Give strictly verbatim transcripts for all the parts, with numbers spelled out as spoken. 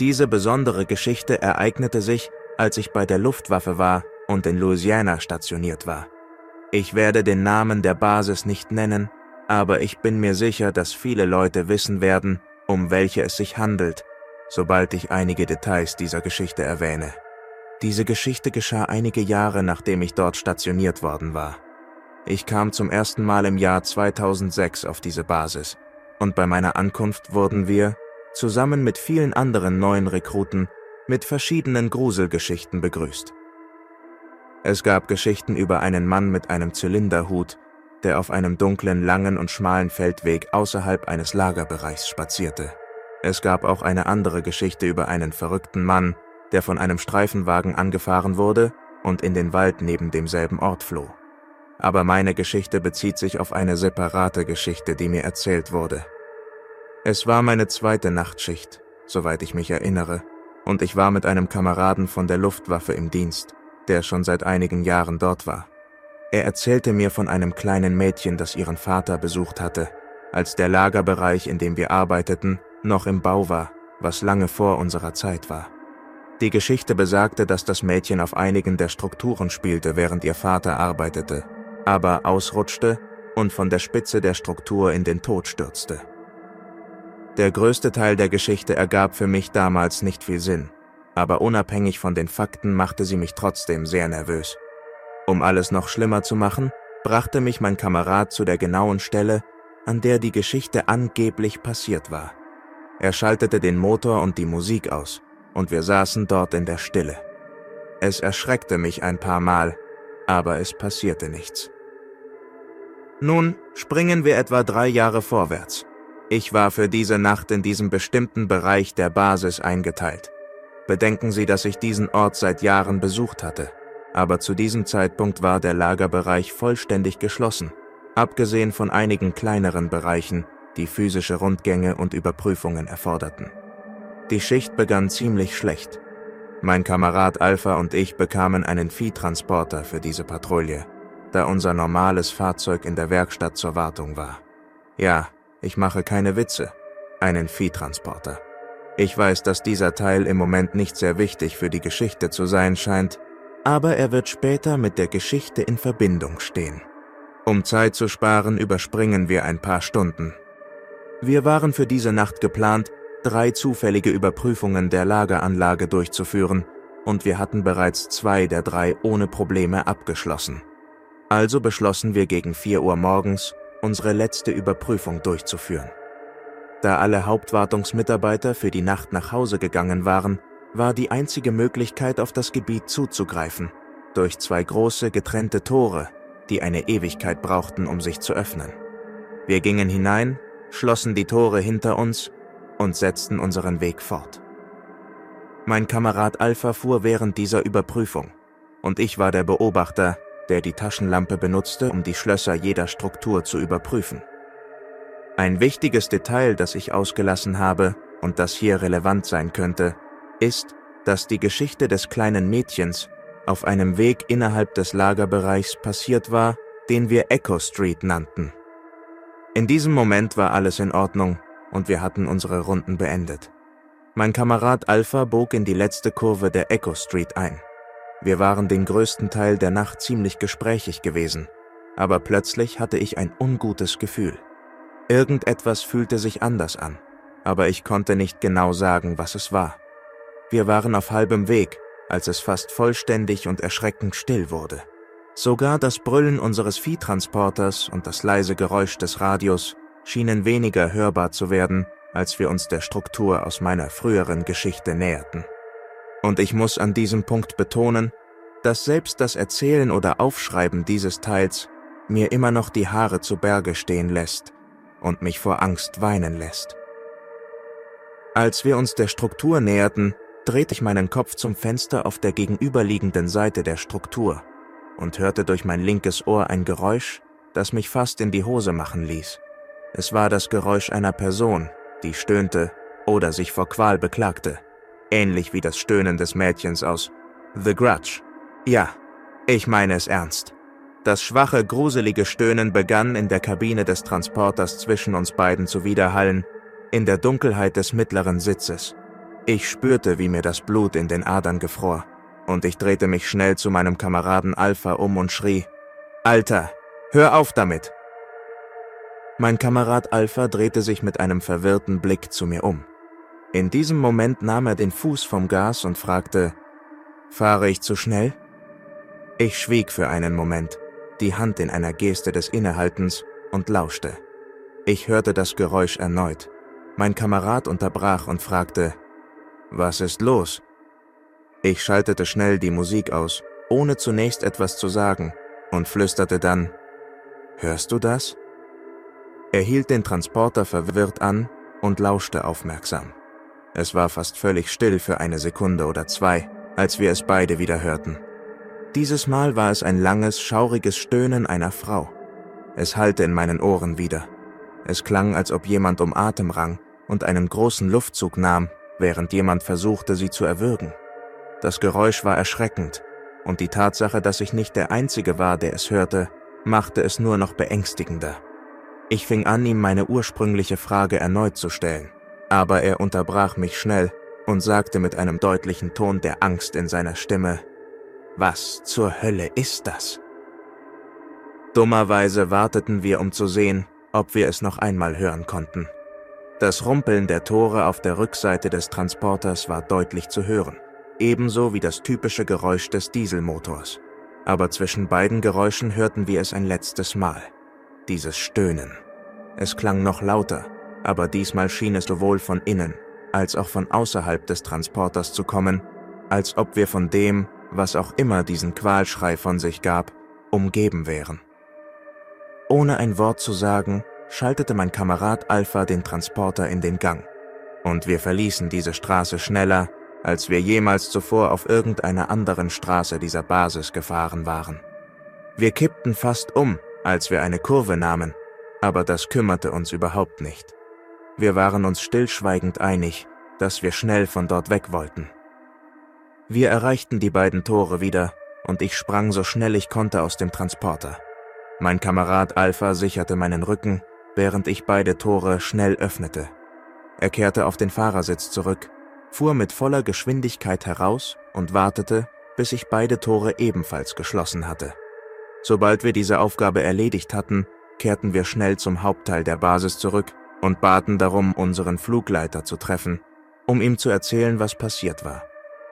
Diese besondere Geschichte ereignete sich, als ich bei der Luftwaffe war und in Louisiana stationiert war. Ich werde den Namen der Basis nicht nennen, aber ich bin mir sicher, dass viele Leute wissen werden, um welche es sich handelt, sobald ich einige Details dieser Geschichte erwähne. Diese Geschichte geschah einige Jahre, nachdem ich dort stationiert worden war. Ich kam zum ersten Mal im Jahr zweitausendsechs auf diese Basis und bei meiner Ankunft wurden wir, zusammen mit vielen anderen neuen Rekruten, mit verschiedenen Gruselgeschichten begrüßt. Es gab Geschichten über einen Mann mit einem Zylinderhut, der auf einem dunklen, langen und schmalen Feldweg außerhalb eines Lagerbereichs spazierte. Es gab auch eine andere Geschichte über einen verrückten Mann, der von einem Streifenwagen angefahren wurde und in den Wald neben demselben Ort floh. Aber meine Geschichte bezieht sich auf eine separate Geschichte, die mir erzählt wurde. Es war meine zweite Nachtschicht, soweit ich mich erinnere, und ich war mit einem Kameraden von der Luftwaffe im Dienst, der schon seit einigen Jahren dort war. Er erzählte mir von einem kleinen Mädchen, das ihren Vater besucht hatte, als der Lagerbereich, in dem wir arbeiteten, noch im Bau war, was lange vor unserer Zeit war. Die Geschichte besagte, dass das Mädchen auf einigen der Strukturen spielte, während ihr Vater arbeitete, aber ausrutschte und von der Spitze der Struktur in den Tod stürzte. Der größte Teil der Geschichte ergab für mich damals nicht viel Sinn, aber unabhängig von den Fakten machte sie mich trotzdem sehr nervös. Um alles noch schlimmer zu machen, brachte mich mein Kamerad zu der genauen Stelle, an der die Geschichte angeblich passiert war. Er schaltete den Motor und die Musik aus, und wir saßen dort in der Stille. Es erschreckte mich ein paar Mal, aber es passierte nichts. Nun springen wir etwa drei Jahre vorwärts. Ich war für diese Nacht in diesem bestimmten Bereich der Basis eingeteilt. Bedenken Sie, dass ich diesen Ort seit Jahren besucht hatte, aber zu diesem Zeitpunkt war der Lagerbereich vollständig geschlossen, abgesehen von einigen kleineren Bereichen, die physische Rundgänge und Überprüfungen erforderten. Die Schicht begann ziemlich schlecht. Mein Kamerad Alpha und ich bekamen einen Viehtransporter für diese Patrouille, da unser normales Fahrzeug in der Werkstatt zur Wartung war. Ja, ich mache keine Witze, einen Viehtransporter. Ich weiß, dass dieser Teil im Moment nicht sehr wichtig für die Geschichte zu sein scheint, aber er wird später mit der Geschichte in Verbindung stehen. Um Zeit zu sparen, überspringen wir ein paar Stunden. Wir waren für diese Nacht geplant, drei zufällige Überprüfungen der Lageranlage durchzuführen, und wir hatten bereits zwei der drei ohne Probleme abgeschlossen. Also beschlossen wir gegen vier Uhr morgens, unsere letzte Überprüfung durchzuführen. Da alle Hauptwartungsmitarbeiter für die Nacht nach Hause gegangen waren, war die einzige Möglichkeit, auf das Gebiet zuzugreifen, durch zwei große getrennte Tore, die eine Ewigkeit brauchten, um sich zu öffnen. Wir gingen hinein, schlossen die Tore hinter uns und setzten unseren Weg fort. Mein Kamerad Alpha fuhr während dieser Überprüfung, und ich war der Beobachter, der die Taschenlampe benutzte, um die Schlösser jeder Struktur zu überprüfen. Ein wichtiges Detail, das ich ausgelassen habe und das hier relevant sein könnte, ist, dass die Geschichte des kleinen Mädchens auf einem Weg innerhalb des Lagerbereichs passiert war, den wir Echo Street nannten. In diesem Moment war alles in Ordnung und wir hatten unsere Runden beendet. Mein Kamerad Alpha bog in die letzte Kurve der Echo Street ein. Wir waren den größten Teil der Nacht ziemlich gesprächig gewesen, aber plötzlich hatte ich ein ungutes Gefühl. Irgendetwas fühlte sich anders an, aber ich konnte nicht genau sagen, was es war. Wir waren auf halbem Weg, als es fast vollständig und erschreckend still wurde. Sogar das Brüllen unseres Viehtransporters und das leise Geräusch des Radios schienen weniger hörbar zu werden, als wir uns der Struktur aus meiner früheren Geschichte näherten. Und ich muss an diesem Punkt betonen, dass selbst das Erzählen oder Aufschreiben dieses Teils mir immer noch die Haare zu Berge stehen lässt und mich vor Angst weinen lässt. Als wir uns der Struktur näherten, drehte ich meinen Kopf zum Fenster auf der gegenüberliegenden Seite der Struktur und hörte durch mein linkes Ohr ein Geräusch, das mich fast in die Hose machen ließ. Es war das Geräusch einer Person, die stöhnte oder sich vor Qual beklagte, ähnlich wie das Stöhnen des Mädchens aus The Grudge. Ja, ich meine es ernst. Das schwache, gruselige Stöhnen begann in der Kabine des Transporters zwischen uns beiden zu widerhallen, in der Dunkelheit des mittleren Sitzes. Ich spürte, wie mir das Blut in den Adern gefror, und ich drehte mich schnell zu meinem Kameraden Alpha um und schrie: »Alter, hör auf damit!« Mein Kamerad Alpha drehte sich mit einem verwirrten Blick zu mir um. In diesem Moment nahm er den Fuß vom Gas und fragte: »Fahre ich zu schnell?« Ich schwieg für einen Moment, die Hand in einer Geste des Innehaltens, und lauschte. Ich hörte das Geräusch erneut. Mein Kamerad unterbrach und fragte: »Was ist los?« Ich schaltete schnell die Musik aus, ohne zunächst etwas zu sagen, und flüsterte dann: »Hörst du das?« Er hielt den Transporter verwirrt an und lauschte aufmerksam. Es war fast völlig still für eine Sekunde oder zwei, als wir es beide wieder hörten. Dieses Mal war es ein langes, schauriges Stöhnen einer Frau. Es hallte in meinen Ohren wieder. Es klang, als ob jemand um Atem rang und einen großen Luftzug nahm, während jemand versuchte, sie zu erwürgen. Das Geräusch war erschreckend, und die Tatsache, dass ich nicht der Einzige war, der es hörte, machte es nur noch beängstigender. Ich fing an, ihm meine ursprüngliche Frage erneut zu stellen, aber er unterbrach mich schnell und sagte mit einem deutlichen Ton der Angst in seiner Stimme: »Was zur Hölle ist das?« Dummerweise warteten wir, um zu sehen, ob wir es noch einmal hören konnten. Das Rumpeln der Tore auf der Rückseite des Transporters war deutlich zu hören, ebenso wie das typische Geräusch des Dieselmotors. Aber zwischen beiden Geräuschen hörten wir es ein letztes Mal. Dieses Stöhnen. Es klang noch lauter, aber diesmal schien es sowohl von innen als auch von außerhalb des Transporters zu kommen, als ob wir von dem, was auch immer diesen Qualschrei von sich gab, umgeben wären. Ohne ein Wort zu sagen, schaltete mein Kamerad Alpha den Transporter in den Gang, und wir verließen diese Straße schneller, als wir jemals zuvor auf irgendeiner anderen Straße dieser Basis gefahren waren. Wir kippten fast um, als wir eine Kurve nahmen, aber das kümmerte uns überhaupt nicht. Wir waren uns stillschweigend einig, dass wir schnell von dort weg wollten. Wir erreichten die beiden Tore wieder, und ich sprang so schnell ich konnte aus dem Transporter. Mein Kamerad Alpha sicherte meinen Rücken, während ich beide Tore schnell öffnete. Er kehrte auf den Fahrersitz zurück, fuhr mit voller Geschwindigkeit heraus und wartete, bis ich beide Tore ebenfalls geschlossen hatte. Sobald wir diese Aufgabe erledigt hatten, kehrten wir schnell zum Hauptteil der Basis zurück und baten darum, unseren Flugleiter zu treffen, um ihm zu erzählen, was passiert war.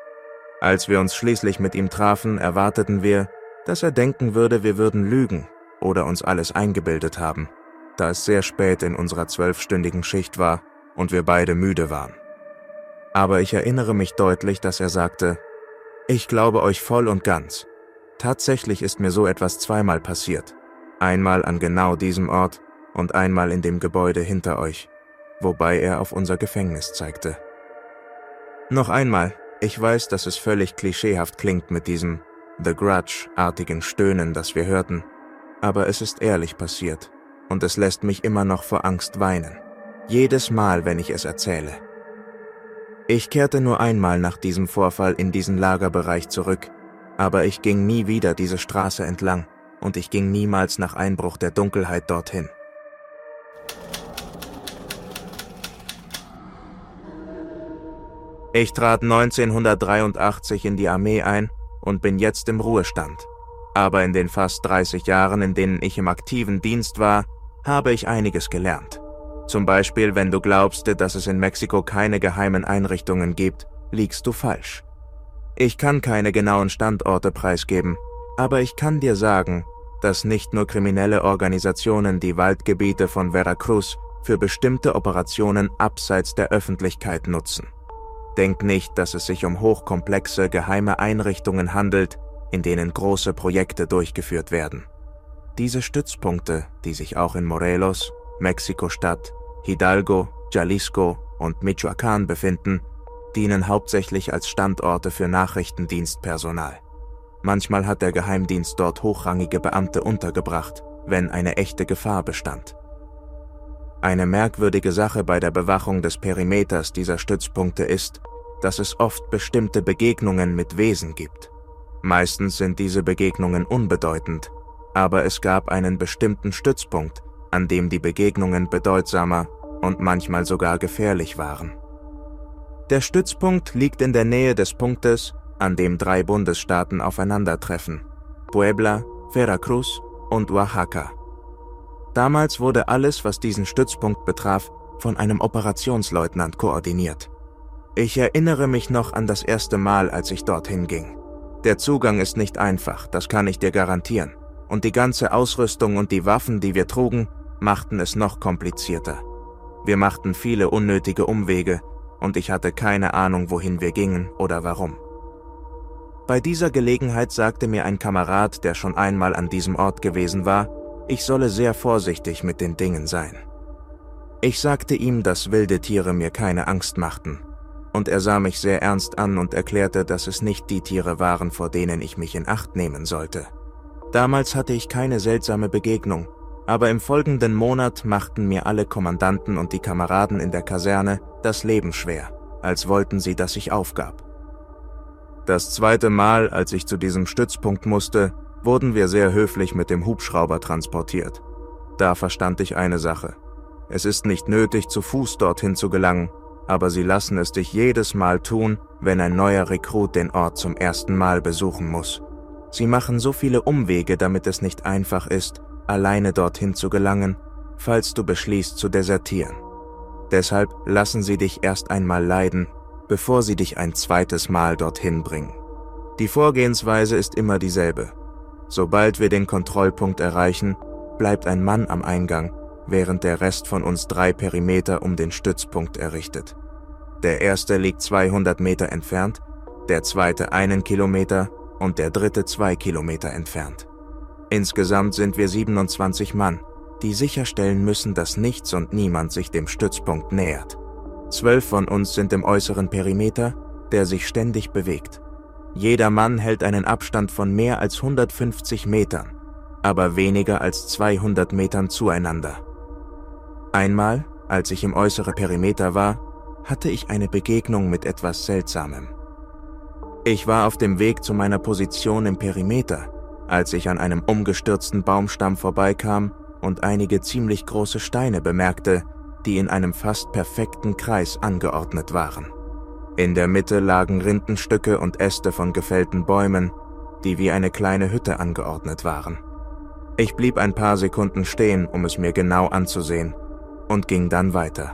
Als wir uns schließlich mit ihm trafen, erwarteten wir, dass er denken würde, wir würden lügen oder uns alles eingebildet haben, da es sehr spät in unserer zwölfstündigen Schicht war und wir beide müde waren. Aber ich erinnere mich deutlich, dass er sagte: »Ich glaube euch voll und ganz. Tatsächlich ist mir so etwas zweimal passiert. Einmal an genau diesem Ort und einmal in dem Gebäude hinter euch«, wobei er auf unser Gefängnis zeigte. Noch einmal, ich weiß, dass es völlig klischeehaft klingt mit diesem The Grudge-artigen Stöhnen, das wir hörten, aber es ist ehrlich passiert und es lässt mich immer noch vor Angst weinen. Jedes Mal, wenn ich es erzähle. Ich kehrte nur einmal nach diesem Vorfall in diesen Lagerbereich zurück, aber ich ging nie wieder diese Straße entlang und ich ging niemals nach Einbruch der Dunkelheit dorthin. Ich trat neunzehnhundertdreiundachtzig in die Armee ein und bin jetzt im Ruhestand. Aber in den fast dreißig Jahren, in denen ich im aktiven Dienst war, habe ich einiges gelernt. Zum Beispiel, wenn du glaubst, dass es in Mexiko keine geheimen Einrichtungen gibt, liegst du falsch. Ich kann keine genauen Standorte preisgeben, aber ich kann dir sagen, dass nicht nur kriminelle Organisationen die Waldgebiete von Veracruz für bestimmte Operationen abseits der Öffentlichkeit nutzen. Denk nicht, dass es sich um hochkomplexe, geheime Einrichtungen handelt, in denen große Projekte durchgeführt werden. Diese Stützpunkte, die sich auch in Morelos, Mexiko-Stadt, Hidalgo, Jalisco und Michoacán befinden, dienen hauptsächlich als Standorte für Nachrichtendienstpersonal. Manchmal hat der Geheimdienst dort hochrangige Beamte untergebracht, wenn eine echte Gefahr bestand. Eine merkwürdige Sache bei der Bewachung des Perimeters dieser Stützpunkte ist, dass es oft bestimmte Begegnungen mit Wesen gibt. Meistens sind diese Begegnungen unbedeutend, aber es gab einen bestimmten Stützpunkt, an dem die Begegnungen bedeutsamer und manchmal sogar gefährlich waren. Der Stützpunkt liegt in der Nähe des Punktes, an dem drei Bundesstaaten aufeinandertreffen: Puebla, Veracruz und Oaxaca. Damals wurde alles, was diesen Stützpunkt betraf, von einem Operationsleutnant koordiniert. Ich erinnere mich noch an das erste Mal, als ich dorthin ging. Der Zugang ist nicht einfach, das kann ich dir garantieren. Und die ganze Ausrüstung und die Waffen, die wir trugen, machten es noch komplizierter. Wir machten viele unnötige Umwege und ich hatte keine Ahnung, wohin wir gingen oder warum. Bei dieser Gelegenheit sagte mir ein Kamerad, der schon einmal an diesem Ort gewesen war, ich solle sehr vorsichtig mit den Dingen sein. Ich sagte ihm, dass wilde Tiere mir keine Angst machten, und er sah mich sehr ernst an und erklärte, dass es nicht die Tiere waren, vor denen ich mich in Acht nehmen sollte. Damals hatte ich keine seltsame Begegnung, aber im folgenden Monat machten mir alle Kommandanten und die Kameraden in der Kaserne das Leben schwer, als wollten sie, dass ich aufgab. Das zweite Mal, als ich zu diesem Stützpunkt musste, wurden wir sehr höflich mit dem Hubschrauber transportiert. Da verstand ich eine Sache. Es ist nicht nötig, zu Fuß dorthin zu gelangen, aber sie lassen es dich jedes Mal tun, wenn ein neuer Rekrut den Ort zum ersten Mal besuchen muss. Sie machen so viele Umwege, damit es nicht einfach ist, alleine dorthin zu gelangen, falls du beschließt zu desertieren. Deshalb lassen sie dich erst einmal leiden, bevor sie dich ein zweites Mal dorthin bringen. Die Vorgehensweise ist immer dieselbe. Sobald wir den Kontrollpunkt erreichen, bleibt ein Mann am Eingang, während der Rest von uns drei Perimeter um den Stützpunkt errichtet. Der erste liegt zweihundert Meter entfernt, der zweite einen Kilometer und der dritte zwei Kilometer entfernt. Insgesamt sind wir siebenundzwanzig Mann, die sicherstellen müssen, dass nichts und niemand sich dem Stützpunkt nähert. Zwölf von uns sind im äußeren Perimeter, der sich ständig bewegt. Jeder Mann hält einen Abstand von mehr als hundertfünfzig Metern, aber weniger als zweihundert Metern zueinander. Einmal, als ich im äußeren Perimeter war, hatte ich eine Begegnung mit etwas Seltsamem. Ich war auf dem Weg zu meiner Position im Perimeter, als ich an einem umgestürzten Baumstamm vorbeikam und einige ziemlich große Steine bemerkte, die in einem fast perfekten Kreis angeordnet waren. In der Mitte lagen Rindenstücke und Äste von gefällten Bäumen, die wie eine kleine Hütte angeordnet waren. Ich blieb ein paar Sekunden stehen, um es mir genau anzusehen, und ging dann weiter.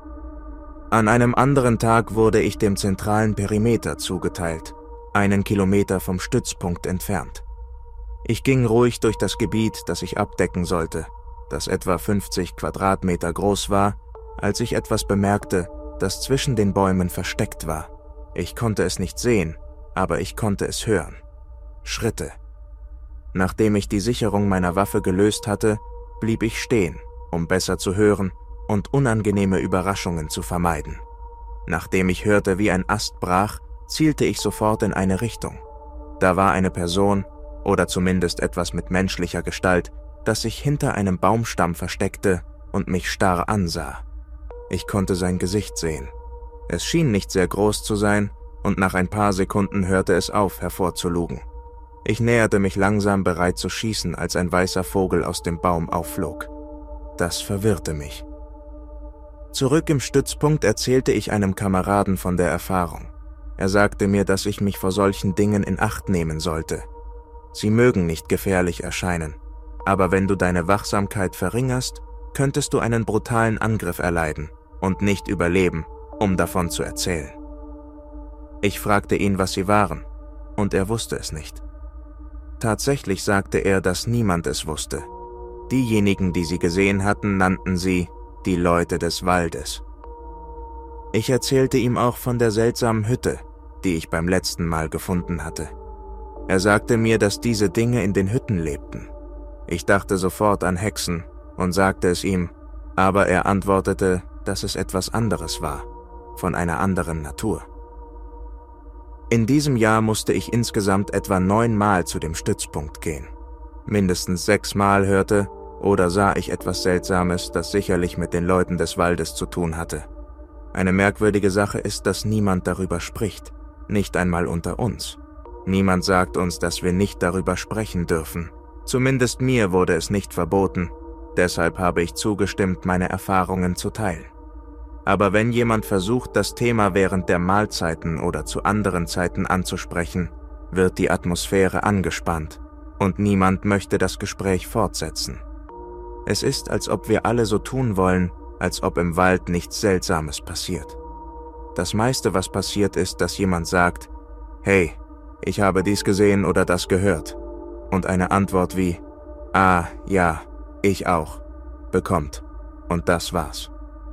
An einem anderen Tag wurde ich dem zentralen Perimeter zugeteilt, einen Kilometer vom Stützpunkt entfernt. Ich ging ruhig durch das Gebiet, das ich abdecken sollte, das etwa fünfzig Quadratmeter groß war, als ich etwas bemerkte, das zwischen den Bäumen versteckt war. Ich konnte es nicht sehen, aber ich konnte es hören. Schritte. Nachdem ich die Sicherung meiner Waffe gelöst hatte, blieb ich stehen, um besser zu hören und unangenehme Überraschungen zu vermeiden. Nachdem ich hörte, wie ein Ast brach, zielte ich sofort in eine Richtung. Da war eine Person, oder zumindest etwas mit menschlicher Gestalt, das sich hinter einem Baumstamm versteckte und mich starr ansah. Ich konnte sein Gesicht sehen. Es schien nicht sehr groß zu sein, und nach ein paar Sekunden hörte es auf, hervorzulugen. Ich näherte mich langsam, bereit zu schießen, als ein weißer Vogel aus dem Baum aufflog. Das verwirrte mich. Zurück im Stützpunkt erzählte ich einem Kameraden von der Erfahrung. Er sagte mir, dass ich mich vor solchen Dingen in Acht nehmen sollte. Sie mögen nicht gefährlich erscheinen, aber wenn du deine Wachsamkeit verringerst, könntest du einen brutalen Angriff erleiden und nicht überleben, um davon zu erzählen. Ich fragte ihn, was sie waren, und er wusste es nicht. Tatsächlich sagte er, dass niemand es wusste. Diejenigen, die sie gesehen hatten, nannten sie die Leute des Waldes. Ich erzählte ihm auch von der seltsamen Hütte, die ich beim letzten Mal gefunden hatte. Er sagte mir, dass diese Dinge in den Hütten lebten. Ich dachte sofort an Hexen und sagte es ihm, aber er antwortete, dass es etwas anderes war, von einer anderen Natur. In diesem Jahr musste ich insgesamt etwa neunmal zu dem Stützpunkt gehen. Mindestens sechsmal hörte oder sah ich etwas Seltsames, das sicherlich mit den Leuten des Waldes zu tun hatte. Eine merkwürdige Sache ist, dass niemand darüber spricht, nicht einmal unter uns. Niemand sagt uns, dass wir nicht darüber sprechen dürfen. Zumindest mir wurde es nicht verboten, deshalb habe ich zugestimmt, meine Erfahrungen zu teilen. Aber wenn jemand versucht, das Thema während der Mahlzeiten oder zu anderen Zeiten anzusprechen, wird die Atmosphäre angespannt und niemand möchte das Gespräch fortsetzen. Es ist, als ob wir alle so tun wollen, als ob im Wald nichts Seltsames passiert. Das meiste, was passiert, ist, dass jemand sagt, »Hey, ich habe dies gesehen oder das gehört«, und eine Antwort wie »Ah, ja, ich auch«, bekommt. Und das war's.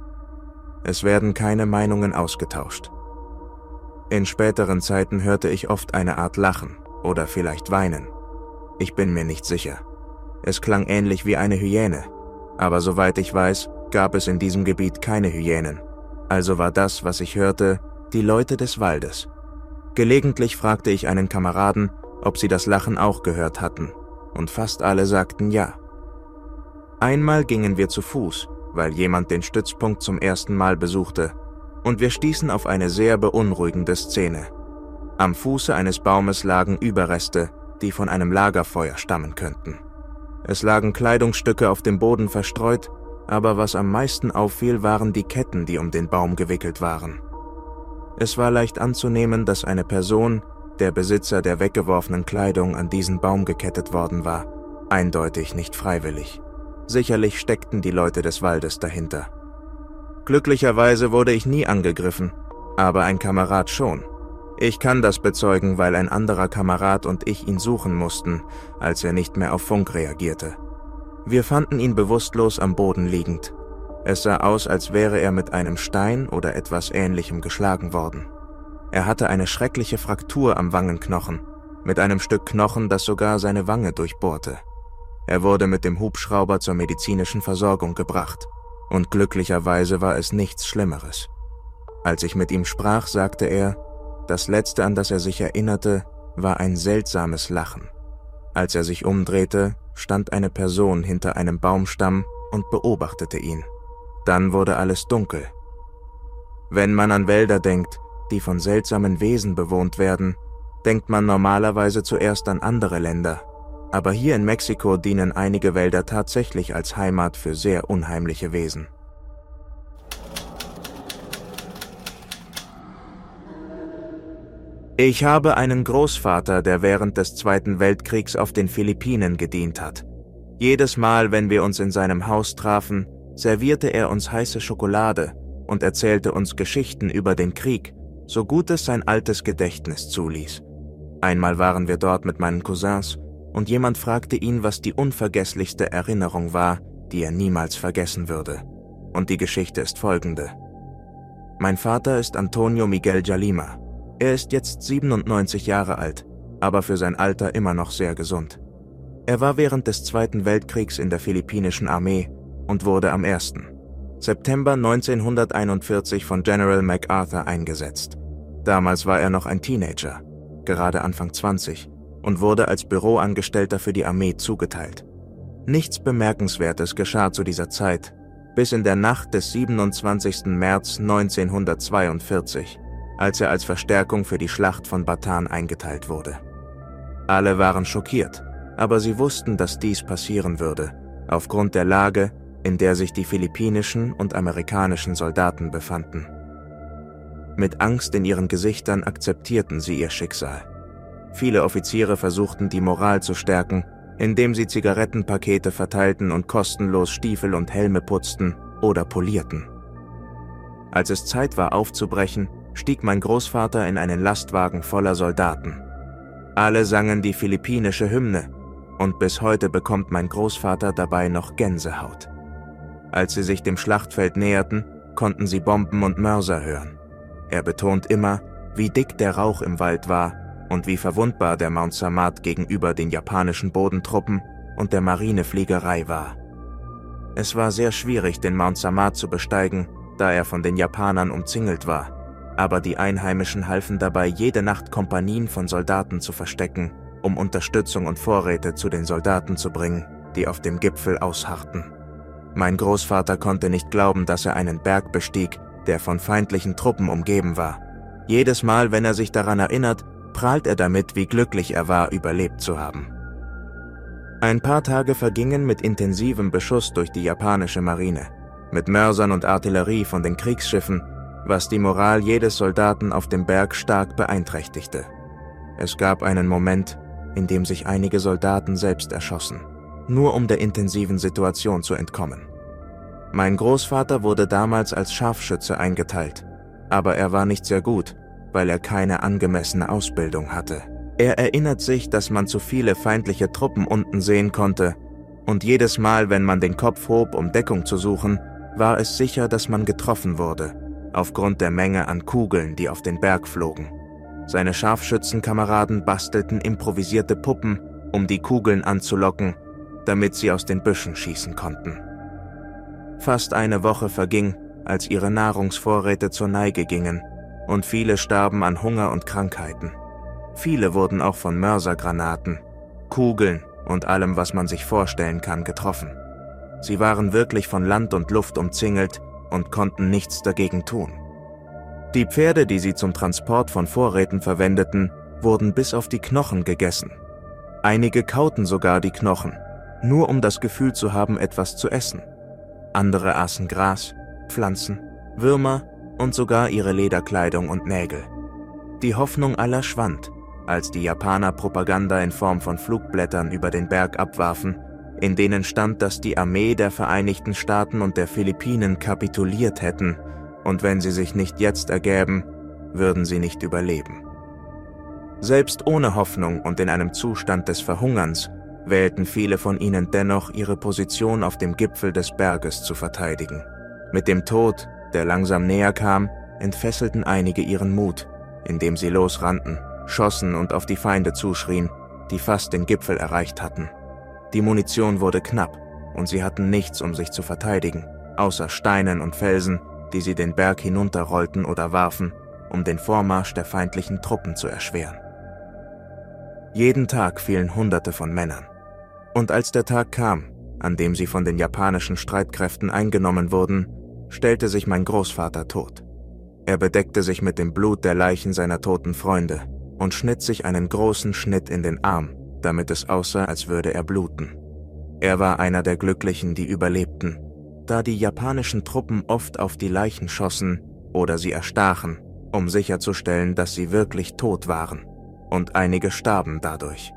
Es werden keine Meinungen ausgetauscht. In späteren Zeiten hörte ich oft eine Art Lachen oder vielleicht Weinen. Ich bin mir nicht sicher. Es klang ähnlich wie eine Hyäne, aber soweit ich weiß, gab es in diesem Gebiet keine Hyänen. Also war das, was ich hörte, die Leute des Waldes. Gelegentlich fragte ich einen Kameraden, ob sie das Lachen auch gehört hatten, und fast alle sagten ja. Einmal gingen wir zu Fuß, weil jemand den Stützpunkt zum ersten Mal besuchte, und wir stießen auf eine sehr beunruhigende Szene. Am Fuße eines Baumes lagen Überreste, die von einem Lagerfeuer stammen könnten. Es lagen Kleidungsstücke auf dem Boden verstreut, aber was am meisten auffiel, waren die Ketten, die um den Baum gewickelt waren. Es war leicht anzunehmen, dass eine Person, der Besitzer der weggeworfenen Kleidung, an diesen Baum gekettet worden war, eindeutig nicht freiwillig. Sicherlich steckten die Leute des Waldes dahinter. Glücklicherweise wurde ich nie angegriffen, aber ein Kamerad schon. Ich kann das bezeugen, weil ein anderer Kamerad und ich ihn suchen mussten, als er nicht mehr auf Funk reagierte. Wir fanden ihn bewusstlos am Boden liegend. Es sah aus, als wäre er mit einem Stein oder etwas Ähnlichem geschlagen worden. Er hatte eine schreckliche Fraktur am Wangenknochen, mit einem Stück Knochen, das sogar seine Wange durchbohrte. Er wurde mit dem Hubschrauber zur medizinischen Versorgung gebracht, und glücklicherweise war es nichts Schlimmeres. Als ich mit ihm sprach, sagte er, das Letzte, an das er sich erinnerte, war ein seltsames Lachen. Als er sich umdrehte, stand eine Person hinter einem Baumstamm und beobachtete ihn. Dann wurde alles dunkel. Wenn man an Wälder denkt, die von seltsamen Wesen bewohnt werden, denkt man normalerweise zuerst an andere Länder. Aber hier in Mexiko dienen einige Wälder tatsächlich als Heimat für sehr unheimliche Wesen. Ich habe einen Großvater, der während des Zweiten Weltkriegs auf den Philippinen gedient hat. Jedes Mal, wenn wir uns in seinem Haus trafen, servierte er uns heiße Schokolade und erzählte uns Geschichten über den Krieg, so gut es sein altes Gedächtnis zuließ. Einmal waren wir dort mit meinen Cousins und jemand fragte ihn, was die unvergesslichste Erinnerung war, die er niemals vergessen würde. Und die Geschichte ist folgende. Mein Vater ist Antonio Miguel Jalima. Er ist jetzt siebenundneunzig Jahre alt, aber für sein Alter immer noch sehr gesund. Er war während des Zweiten Weltkriegs in der philippinischen Armee und wurde am ersten September neunzehnhunderteinundvierzig von General MacArthur eingesetzt. Damals war er noch ein Teenager, gerade Anfang zwanzig, und wurde als Büroangestellter für die Armee zugeteilt. Nichts Bemerkenswertes geschah zu dieser Zeit, bis in der Nacht des siebenundzwanzigsten März neunzehnhundertzweiundvierzig, als er als Verstärkung für die Schlacht von Bataan eingeteilt wurde. Alle waren schockiert, aber sie wussten, dass dies passieren würde, aufgrund der Lage, in der sich die philippinischen und amerikanischen Soldaten befanden. Mit Angst in ihren Gesichtern akzeptierten sie ihr Schicksal. Viele Offiziere versuchten, die Moral zu stärken, indem sie Zigarettenpakete verteilten und kostenlos Stiefel und Helme putzten oder polierten. Als es Zeit war aufzubrechen, stieg mein Großvater in einen Lastwagen voller Soldaten. Alle sangen die philippinische Hymne, und bis heute bekommt mein Großvater dabei noch Gänsehaut. Als sie sich dem Schlachtfeld näherten, konnten sie Bomben und Mörser hören. Er betont immer, wie dick der Rauch im Wald war und wie verwundbar der Mount Samat gegenüber den japanischen Bodentruppen und der Marinefliegerei war. Es war sehr schwierig, den Mount Samat zu besteigen, da er von den Japanern umzingelt war, aber die Einheimischen halfen dabei, jede Nacht Kompanien von Soldaten zu verstecken, um Unterstützung und Vorräte zu den Soldaten zu bringen, die auf dem Gipfel ausharrten. Mein Großvater konnte nicht glauben, dass er einen Berg bestieg, der von feindlichen Truppen umgeben war. Jedes Mal, wenn er sich daran erinnert, prahlt er damit, wie glücklich er war, überlebt zu haben. Ein paar Tage vergingen mit intensivem Beschuss durch die japanische Marine. mit Mörsern und Artillerie von den Kriegsschiffen, was die Moral jedes Soldaten auf dem Berg stark beeinträchtigte. Es gab einen Moment, in dem sich einige Soldaten selbst erschossen, nur um der intensiven Situation zu entkommen. Mein Großvater wurde damals als Scharfschütze eingeteilt, aber er war nicht sehr gut, weil er keine angemessene Ausbildung hatte. Er erinnert sich, dass man zu viele feindliche Truppen unten sehen konnte, und jedes Mal, wenn man den Kopf hob, um Deckung zu suchen, war es sicher, dass man getroffen wurde, aufgrund der Menge an Kugeln, die auf den Berg flogen. Seine Scharfschützenkameraden bastelten improvisierte Puppen, um die Kugeln anzulocken, damit sie aus den Büschen schießen konnten. Fast eine Woche verging, als ihre Nahrungsvorräte zur Neige gingen, und viele starben an Hunger und Krankheiten. Viele wurden auch von Mörsergranaten, Kugeln und allem, was man sich vorstellen kann, getroffen. Sie waren wirklich von Land und Luft umzingelt und konnten nichts dagegen tun. Die Pferde, die sie zum Transport von Vorräten verwendeten, wurden bis auf die Knochen gegessen. Einige kauten sogar die Knochen, nur um das Gefühl zu haben, etwas zu essen. Andere aßen Gras, Pflanzen, Würmer und sogar ihre Lederkleidung und Nägel. Die Hoffnung aller schwand, als die Japaner Propaganda in Form von Flugblättern über den Berg abwarfen, in denen stand, dass die Armee der Vereinigten Staaten und der Philippinen kapituliert hätten, und wenn sie sich nicht jetzt ergäben, würden sie nicht überleben. Selbst ohne Hoffnung und in einem Zustand des Verhungerns wählten viele von ihnen dennoch, ihre Position auf dem Gipfel des Berges zu verteidigen. Mit dem Tod, der langsam näher kam, entfesselten einige ihren Mut, indem sie losrannten, schossen und auf die Feinde zuschrien, die fast den Gipfel erreicht hatten. Die Munition wurde knapp und sie hatten nichts, um sich zu verteidigen, außer Steinen und Felsen, die sie den Berg hinunterrollten oder warfen, um den Vormarsch der feindlichen Truppen zu erschweren. Jeden Tag fielen Hunderte von Männern. Und als der Tag kam, an dem sie von den japanischen Streitkräften eingenommen wurden, stellte sich mein Großvater tot. Er bedeckte sich mit dem Blut der Leichen seiner toten Freunde und schnitt sich einen großen Schnitt in den Arm, damit es aussah, als würde er bluten. Er war einer der Glücklichen, die überlebten, da die japanischen Truppen oft auf die Leichen schossen oder sie erstachen, um sicherzustellen, dass sie wirklich tot waren, und einige starben dadurch.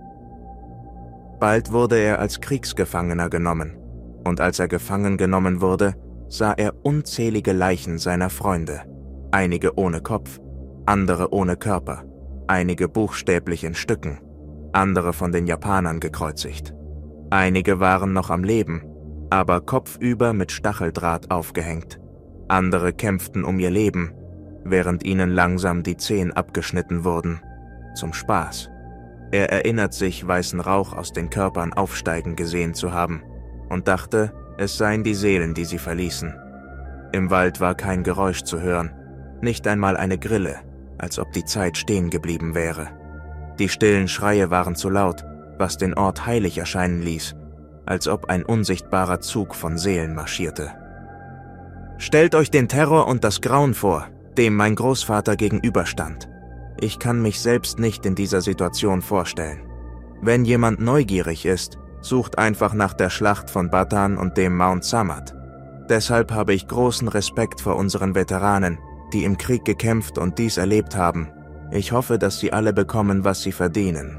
Bald wurde er als Kriegsgefangener genommen, und als er gefangen genommen wurde, sah er unzählige Leichen seiner Freunde, einige ohne Kopf, andere ohne Körper, einige buchstäblich in Stücken, andere von den Japanern gekreuzigt. Einige waren noch am Leben, aber kopfüber mit Stacheldraht aufgehängt. Andere kämpften um ihr Leben, während ihnen langsam die Zehen abgeschnitten wurden, zum Spaß. Er erinnert sich, weißen Rauch aus den Körpern aufsteigen gesehen zu haben und dachte, es seien die Seelen, die sie verließen. Im Wald war kein Geräusch zu hören, nicht einmal eine Grille, als ob die Zeit stehen geblieben wäre. Die stillen Schreie waren zu laut, was den Ort heilig erscheinen ließ, als ob ein unsichtbarer Zug von Seelen marschierte. Stellt euch den Terror und das Grauen vor, dem mein Großvater gegenüberstand. Ich kann mich selbst nicht in dieser Situation vorstellen. Wenn jemand neugierig ist, sucht einfach nach der Schlacht von Bataan und dem Mount Samad. Deshalb habe ich großen Respekt vor unseren Veteranen, die im Krieg gekämpft und dies erlebt haben. Ich hoffe, dass sie alle bekommen, was sie verdienen.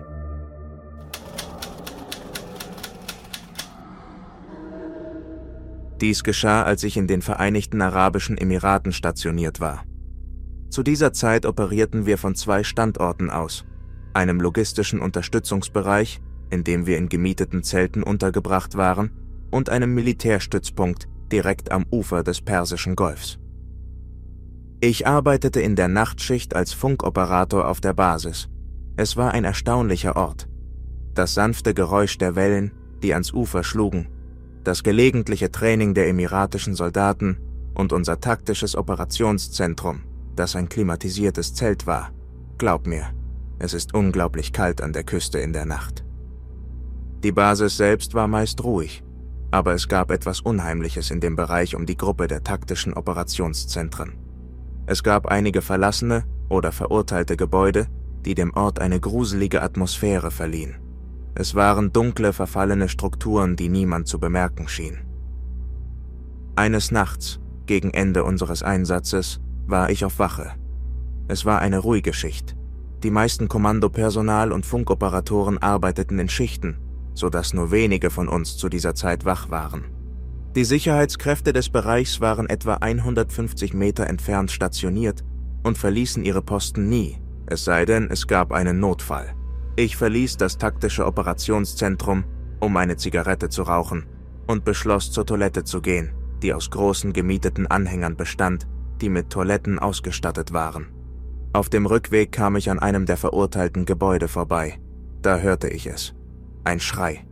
Dies geschah, als ich in den Vereinigten Arabischen Emiraten stationiert war. Zu dieser Zeit operierten wir von zwei Standorten aus, einem logistischen Unterstützungsbereich, in dem wir in gemieteten Zelten untergebracht waren, und einem Militärstützpunkt direkt am Ufer des Persischen Golfs. Ich arbeitete in der Nachtschicht als Funkoperator auf der Basis. Es war ein erstaunlicher Ort. Das sanfte Geräusch der Wellen, die ans Ufer schlugen, das gelegentliche Training der emiratischen Soldaten und unser taktisches Operationszentrum, das ein klimatisiertes Zelt war. Glaub mir, es ist unglaublich kalt an der Küste in der Nacht. Die Basis selbst war meist ruhig, aber es gab etwas Unheimliches in dem Bereich um die Gruppe der taktischen Operationszentren. Es gab einige verlassene oder verurteilte Gebäude, die dem Ort eine gruselige Atmosphäre verliehen. Es waren dunkle, verfallene Strukturen, die niemand zu bemerken schien. Eines Nachts, gegen Ende unseres Einsatzes, war ich auf Wache. Es war eine ruhige Schicht. Die meisten Kommandopersonal und Funkoperatoren arbeiteten in Schichten, sodass nur wenige von uns zu dieser Zeit wach waren. Die Sicherheitskräfte des Bereichs waren etwa hundertfünfzig Meter entfernt stationiert und verließen ihre Posten nie, es sei denn, es gab einen Notfall. Ich verließ das taktische Operationszentrum, um eine Zigarette zu rauchen, und beschloss, zur Toilette zu gehen, die aus großen gemieteten Anhängern bestand, die mit Toiletten ausgestattet waren. Auf dem Rückweg kam ich an einem der verurteilten Gebäude vorbei. Da hörte ich es. Ein Schrei.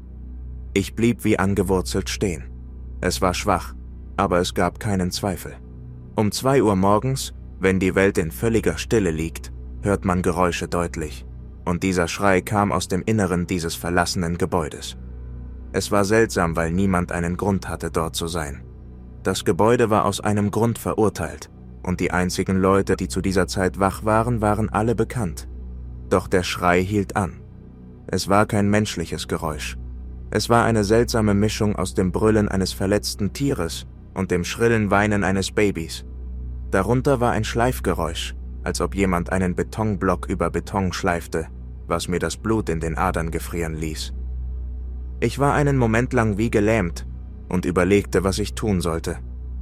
Ich blieb wie angewurzelt stehen. Es war schwach, aber es gab keinen Zweifel. Um zwei Uhr morgens, wenn die Welt in völliger Stille liegt, hört man Geräusche deutlich. Und dieser Schrei kam aus dem Inneren dieses verlassenen Gebäudes. Es war seltsam, weil niemand einen Grund hatte, dort zu sein. Das Gebäude war aus einem Grund verurteilt, und die einzigen Leute, die zu dieser Zeit wach waren, waren alle bekannt. Doch der Schrei hielt an. Es war kein menschliches Geräusch. Es war eine seltsame Mischung aus dem Brüllen eines verletzten Tieres und dem schrillen Weinen eines Babys. Darunter war ein Schleifgeräusch, als ob jemand einen Betonblock über Beton schleifte, was mir das Blut in den Adern gefrieren ließ. Ich war einen Moment lang wie gelähmt und überlegte, was ich tun sollte.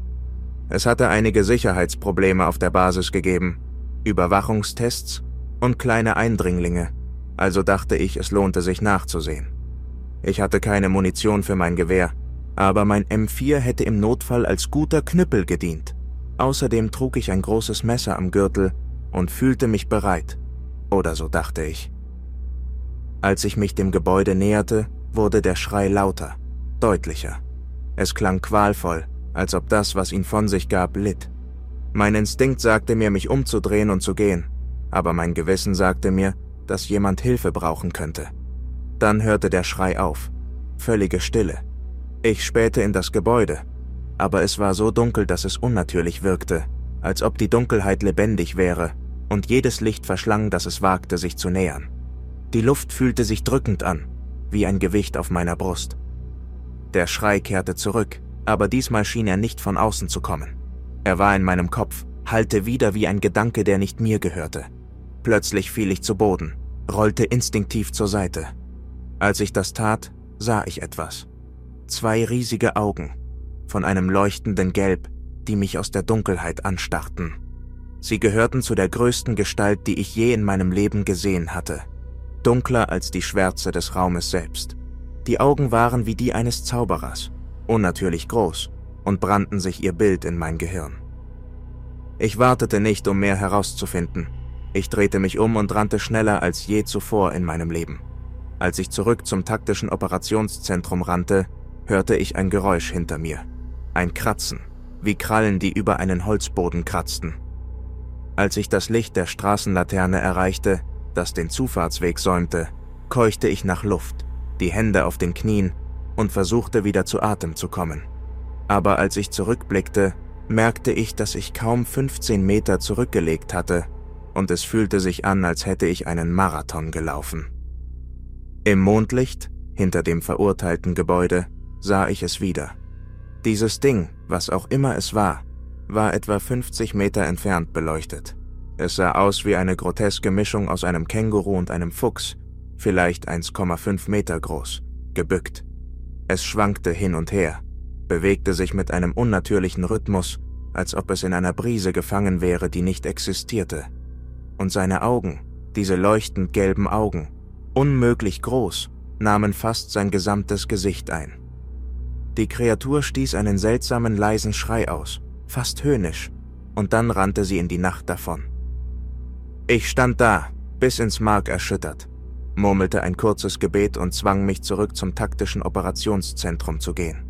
Es hatte einige Sicherheitsprobleme auf der Basis gegeben, Überwachungstests und kleine Eindringlinge, also dachte ich, es lohnte sich nachzusehen. Ich hatte keine Munition für mein Gewehr, aber mein M vier hätte im Notfall als guter Knüppel gedient. Außerdem trug ich ein großes Messer am Gürtel und fühlte mich bereit, oder so dachte ich. Als ich mich dem Gebäude näherte, wurde der Schrei lauter, deutlicher. Es klang qualvoll, als ob das, was ihn von sich gab, litt. Mein Instinkt sagte mir, mich umzudrehen und zu gehen, aber mein Gewissen sagte mir, dass jemand Hilfe brauchen könnte. Dann hörte der Schrei auf. Völlige Stille. Ich spähte in das Gebäude, aber es war so dunkel, dass es unnatürlich wirkte, als ob die Dunkelheit lebendig wäre und jedes Licht verschlang, das es wagte, sich zu nähern. Die Luft fühlte sich drückend an, wie ein Gewicht auf meiner Brust. Der Schrei kehrte zurück, aber diesmal schien er nicht von außen zu kommen. Er war in meinem Kopf, hallte wieder wie ein Gedanke, der nicht mir gehörte. Plötzlich fiel ich zu Boden, rollte instinktiv zur Seite. Als ich das tat, sah ich etwas. Zwei riesige Augen, von einem leuchtenden Gelb, die mich aus der Dunkelheit anstarrten. Sie gehörten zu der größten Gestalt, die ich je in meinem Leben gesehen hatte. Dunkler als die Schwärze des Raumes selbst. Die Augen waren wie die eines Zauberers, unnatürlich groß, und brannten sich ihr Bild in mein Gehirn. Ich wartete nicht, um mehr herauszufinden. Ich drehte mich um und rannte schneller als je zuvor in meinem Leben. Als ich zurück zum taktischen Operationszentrum rannte, hörte ich ein Geräusch hinter mir. Ein Kratzen, wie Krallen, die über einen Holzboden kratzten. Als ich das Licht der Straßenlaterne erreichte, das den Zufahrtsweg säumte, keuchte ich nach Luft, die Hände auf den Knien und versuchte wieder zu Atem zu kommen. Aber als ich zurückblickte, merkte ich, dass ich kaum fünfzehn Meter zurückgelegt hatte und es fühlte sich an, als hätte ich einen Marathon gelaufen. Im Mondlicht, hinter dem verurteilten Gebäude, sah ich es wieder. Dieses Ding, was auch immer es war, war etwa fünfzig Meter entfernt beleuchtet. Es sah aus wie eine groteske Mischung aus einem Känguru und einem Fuchs, vielleicht eins Komma fünf Meter groß, gebückt. Es schwankte hin und her, bewegte sich mit einem unnatürlichen Rhythmus, als ob es in einer Brise gefangen wäre, die nicht existierte. Und seine Augen, diese leuchtend gelben Augen, unmöglich groß, nahmen fast sein gesamtes Gesicht ein. Die Kreatur stieß einen seltsamen leisen Schrei aus, fast höhnisch, und dann rannte sie in die Nacht davon. Ich stand da, bis ins Mark erschüttert, murmelte ein kurzes Gebet und zwang mich zurück zum taktischen Operationszentrum zu gehen.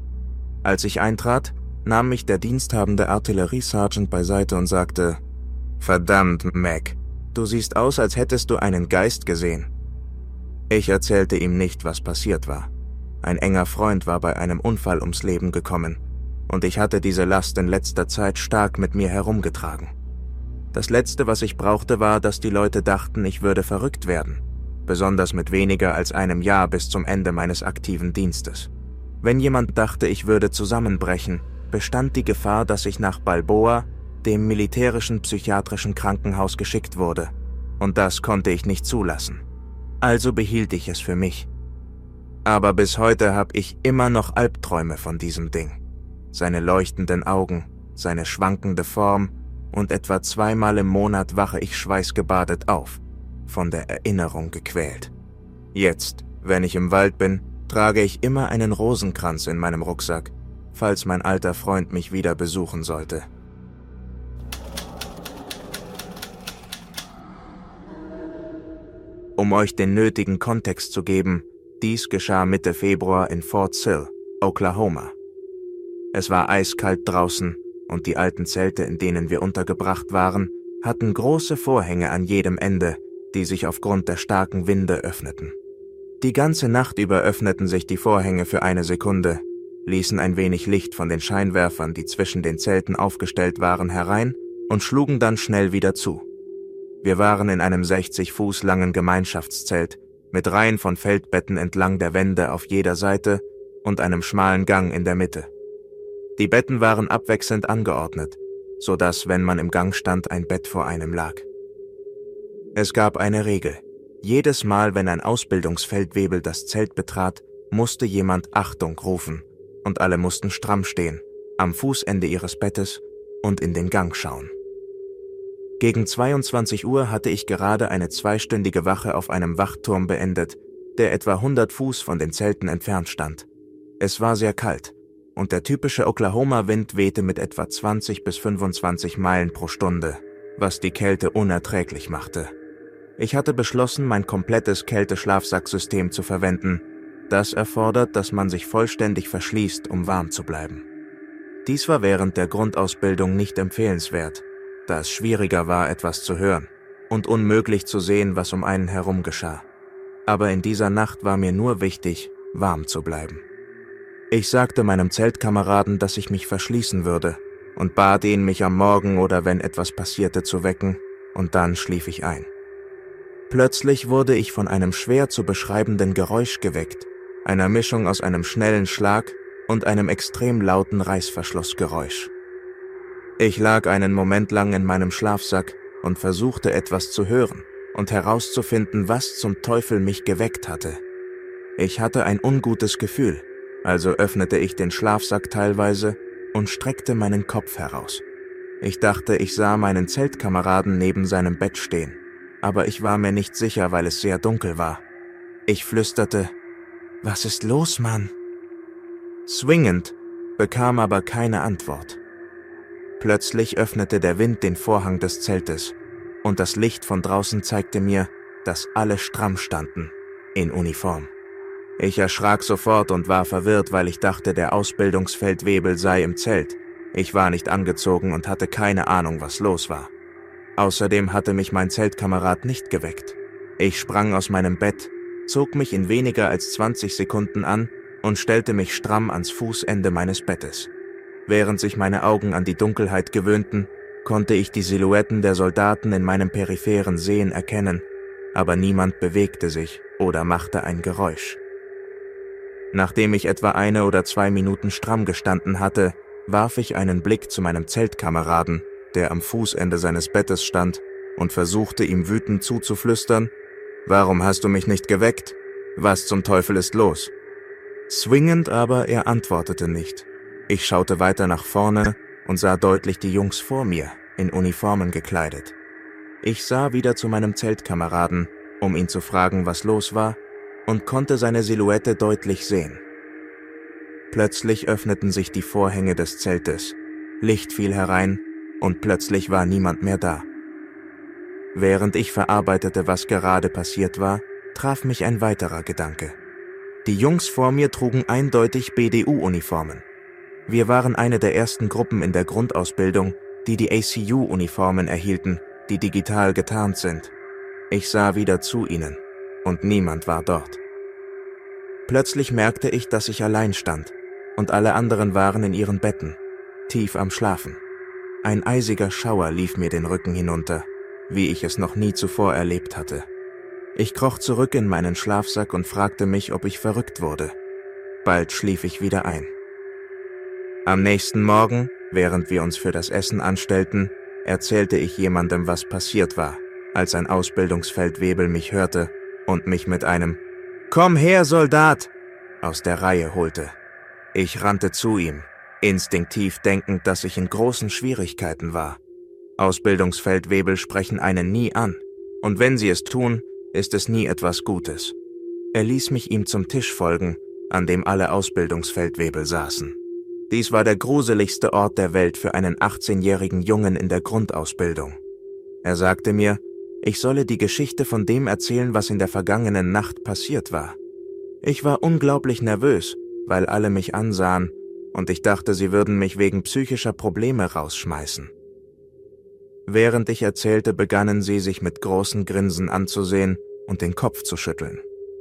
Als ich eintrat, nahm mich der diensthabende Artilleriesergeant beiseite und sagte: »Verdammt, Mac, du siehst aus, als hättest du einen Geist gesehen.« Ich erzählte ihm nicht, was passiert war. Ein enger Freund war bei einem Unfall ums Leben gekommen, und ich hatte diese Last in letzter Zeit stark mit mir herumgetragen. Das Letzte, was ich brauchte, war, dass die Leute dachten, ich würde verrückt werden, besonders mit weniger als einem Jahr bis zum Ende meines aktiven Dienstes. Wenn jemand dachte, ich würde zusammenbrechen, bestand die Gefahr, dass ich nach Balboa, dem militärischen psychiatrischen Krankenhaus, geschickt wurde. Und das konnte ich nicht zulassen. Also behielt ich es für mich. Aber bis heute habe ich immer noch Albträume von diesem Ding. Seine leuchtenden Augen, seine schwankende Form, und etwa zweimal im Monat wache ich schweißgebadet auf, von der Erinnerung gequält. Jetzt, wenn ich im Wald bin, trage ich immer einen Rosenkranz in meinem Rucksack, falls mein alter Freund mich wieder besuchen sollte. Um euch den nötigen Kontext zu geben, dies geschah Mitte Februar in Fort Sill, Oklahoma. Es war eiskalt draußen und die alten Zelte, in denen wir untergebracht waren, hatten große Vorhänge an jedem Ende, die sich aufgrund der starken Winde öffneten. Die ganze Nacht über öffneten sich die Vorhänge für eine Sekunde, ließen ein wenig Licht von den Scheinwerfern, die zwischen den Zelten aufgestellt waren, herein und schlugen dann schnell wieder zu. Wir waren in einem sechzig Fuß langen Gemeinschaftszelt mit Reihen von Feldbetten entlang der Wände auf jeder Seite und einem schmalen Gang in der Mitte. Die Betten waren abwechselnd angeordnet, so dass, wenn man im Gang stand, ein Bett vor einem lag. Es gab eine Regel. Jedes Mal, wenn ein Ausbildungsfeldwebel das Zelt betrat, musste jemand Achtung rufen und alle mussten stramm stehen, am Fußende ihres Bettes und in den Gang schauen. Gegen zweiundzwanzig Uhr hatte ich gerade eine zweistündige Wache auf einem Wachturm beendet, der etwa hundert Fuß von den Zelten entfernt stand. Es war sehr kalt und der typische Oklahoma-Wind wehte mit etwa zwanzig bis fünfundzwanzig Meilen pro Stunde, was die Kälte unerträglich machte. Ich hatte beschlossen, mein komplettes Kälteschlafsacksystem zu verwenden. Das erfordert, dass man sich vollständig verschließt, um warm zu bleiben. Dies war während der Grundausbildung nicht empfehlenswert, da es schwieriger war, etwas zu hören und unmöglich zu sehen, was um einen herum geschah. Aber in dieser Nacht war mir nur wichtig, warm zu bleiben. Ich sagte meinem Zeltkameraden, dass ich mich verschließen würde und bat ihn, mich am Morgen oder wenn etwas passierte, zu wecken, und dann schlief ich ein. Plötzlich wurde ich von einem schwer zu beschreibenden Geräusch geweckt, einer Mischung aus einem schnellen Schlag und einem extrem lauten Reißverschlussgeräusch. Ich lag einen Moment lang in meinem Schlafsack und versuchte etwas zu hören und herauszufinden, was zum Teufel mich geweckt hatte. Ich hatte ein ungutes Gefühl, also öffnete ich den Schlafsack teilweise und streckte meinen Kopf heraus. Ich dachte, ich sah meinen Zeltkameraden neben seinem Bett stehen, aber ich war mir nicht sicher, weil es sehr dunkel war. Ich flüsterte: »Was ist los, Mann?« Swingend, bekam aber keine Antwort. Plötzlich öffnete der Wind den Vorhang des Zeltes und das Licht von draußen zeigte mir, dass alle stramm standen, in Uniform. Ich erschrak sofort und war verwirrt, weil ich dachte, der Ausbildungsfeldwebel sei im Zelt. Ich war nicht angezogen und hatte keine Ahnung, was los war. Außerdem hatte mich mein Zeltkamerad nicht geweckt. Ich sprang aus meinem Bett, zog mich in weniger als zwanzig Sekunden an und stellte mich stramm ans Fußende meines Bettes. Während sich meine Augen an die Dunkelheit gewöhnten, konnte ich die Silhouetten der Soldaten in meinem peripheren Sehen erkennen, aber niemand bewegte sich oder machte ein Geräusch. Nachdem ich etwa eine oder zwei Minuten stramm gestanden hatte, warf ich einen Blick zu meinem Zeltkameraden, der am Fußende seines Bettes stand, und versuchte ihm wütend zuzuflüstern: »Warum hast du mich nicht geweckt? Was zum Teufel ist los?« Swingend aber, er antwortete nicht. Ich schaute weiter nach vorne und sah deutlich die Jungs vor mir, in Uniformen gekleidet. Ich sah wieder zu meinem Zeltkameraden, um ihn zu fragen, was los war, und konnte seine Silhouette deutlich sehen. Plötzlich öffneten sich die Vorhänge des Zeltes, Licht fiel herein und plötzlich war niemand mehr da. Während ich verarbeitete, was gerade passiert war, traf mich ein weiterer Gedanke. Die Jungs vor mir trugen eindeutig B D U-Uniformen. Wir waren eine der ersten Gruppen in der Grundausbildung, die die A C U-Uniformen erhielten, die digital getarnt sind. Ich sah wieder zu ihnen, und niemand war dort. Plötzlich merkte ich, dass ich allein stand, und alle anderen waren in ihren Betten, tief am Schlafen. Ein eisiger Schauer lief mir den Rücken hinunter, wie ich es noch nie zuvor erlebt hatte. Ich kroch zurück in meinen Schlafsack und fragte mich, ob ich verrückt wurde. Bald schlief ich wieder ein. Am nächsten Morgen, während wir uns für das Essen anstellten, erzählte ich jemandem, was passiert war, als ein Ausbildungsfeldwebel mich hörte und mich mit einem »Komm her, Soldat!« aus der Reihe holte. Ich rannte zu ihm, instinktiv denkend, dass ich in großen Schwierigkeiten war. Ausbildungsfeldwebel sprechen einen nie an, und wenn sie es tun, ist es nie etwas Gutes. Er ließ mich ihm zum Tisch folgen, an dem alle Ausbildungsfeldwebel saßen. Dies war der gruseligste Ort der Welt für einen achtzehnjährigen Jungen in der Grundausbildung. Er sagte mir, ich solle die Geschichte von dem erzählen, was in der vergangenen Nacht passiert war. Ich war unglaublich nervös, weil alle mich ansahen, und ich dachte, sie würden mich wegen psychischer Probleme rausschmeißen. Während ich erzählte, begannen sie, sich mit großen Grinsen anzusehen und den Kopf zu schütteln.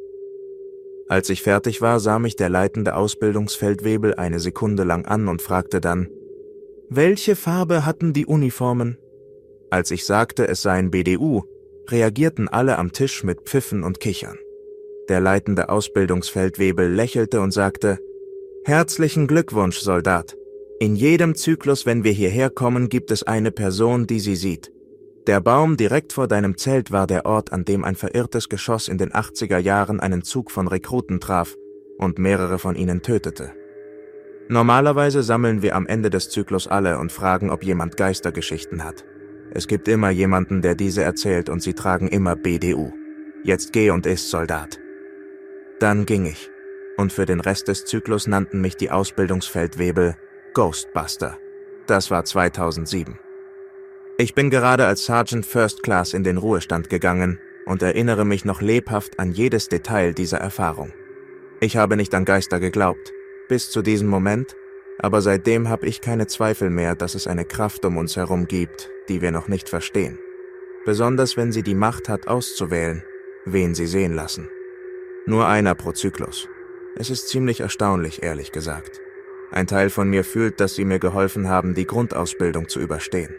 Als ich fertig war, sah mich der leitende Ausbildungsfeldwebel eine Sekunde lang an und fragte dann, »Welche Farbe hatten die Uniformen?« Als ich sagte, es seien B D U, reagierten alle am Tisch mit Pfiffen und Kichern. Der leitende Ausbildungsfeldwebel lächelte und sagte, »Herzlichen Glückwunsch, Soldat. In jedem Zyklus, wenn wir hierher kommen, gibt es eine Person, die sie sieht. Der Baum direkt vor deinem Zelt war der Ort, an dem ein verirrtes Geschoss in den achtziger Jahren einen Zug von Rekruten traf und mehrere von ihnen tötete. Normalerweise sammeln wir am Ende des Zyklus alle und fragen, ob jemand Geistergeschichten hat. Es gibt immer jemanden, der diese erzählt, und sie tragen immer B D U. Jetzt geh und iss, Soldat.« Dann ging ich, und für den Rest des Zyklus nannten mich die Ausbildungsfeldwebel Ghostbuster. Das war zweitausendsieben. Ich bin gerade als Sergeant First Class in den Ruhestand gegangen und erinnere mich noch lebhaft an jedes Detail dieser Erfahrung. Ich habe nicht an Geister geglaubt, bis zu diesem Moment, aber seitdem habe ich keine Zweifel mehr, dass es eine Kraft um uns herum gibt, die wir noch nicht verstehen. Besonders wenn sie die Macht hat, auszuwählen, wen sie sehen lassen. Nur einer pro Zyklus. Es ist ziemlich erstaunlich, ehrlich gesagt. Ein Teil von mir fühlt, dass sie mir geholfen haben, die Grundausbildung zu überstehen.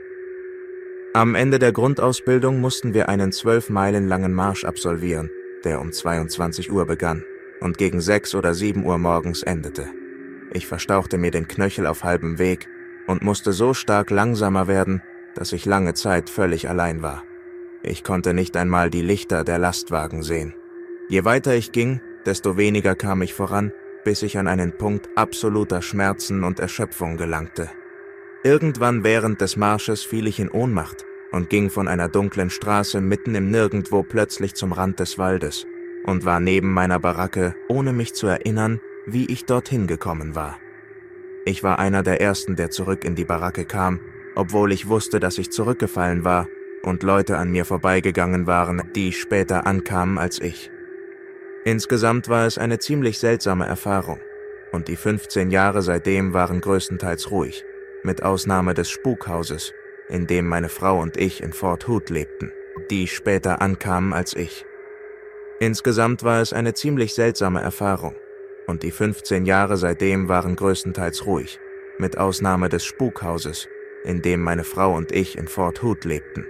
Am Ende der Grundausbildung mussten wir einen zwölf Meilen langen Marsch absolvieren, der um zweiundzwanzig Uhr begann und gegen sechs oder sieben Uhr morgens endete. Ich verstauchte mir den Knöchel auf halbem Weg und musste so stark langsamer werden, dass ich lange Zeit völlig allein war. Ich konnte nicht einmal die Lichter der Lastwagen sehen. Je weiter ich ging, desto weniger kam ich voran, bis ich an einen Punkt absoluter Schmerzen und Erschöpfung gelangte. Irgendwann während des Marsches fiel ich in Ohnmacht und ging von einer dunklen Straße mitten im Nirgendwo plötzlich zum Rand des Waldes und war neben meiner Baracke, ohne mich zu erinnern, wie ich dorthin gekommen war. Ich war einer der Ersten, der zurück in die Baracke kam, obwohl ich wusste, dass ich zurückgefallen war und Leute an mir vorbeigegangen waren, die später ankamen als ich. Insgesamt war es eine ziemlich seltsame Erfahrung, und die fünfzehn Jahre seitdem waren größtenteils ruhig, mit Ausnahme des Spukhauses, in dem meine Frau und ich in Fort Hood lebten, die später ankamen als ich. Insgesamt war es eine ziemlich seltsame Erfahrung, und die fünfzehn Jahre seitdem waren größtenteils ruhig, mit Ausnahme des Spukhauses, in dem meine Frau und ich in Fort Hood lebten.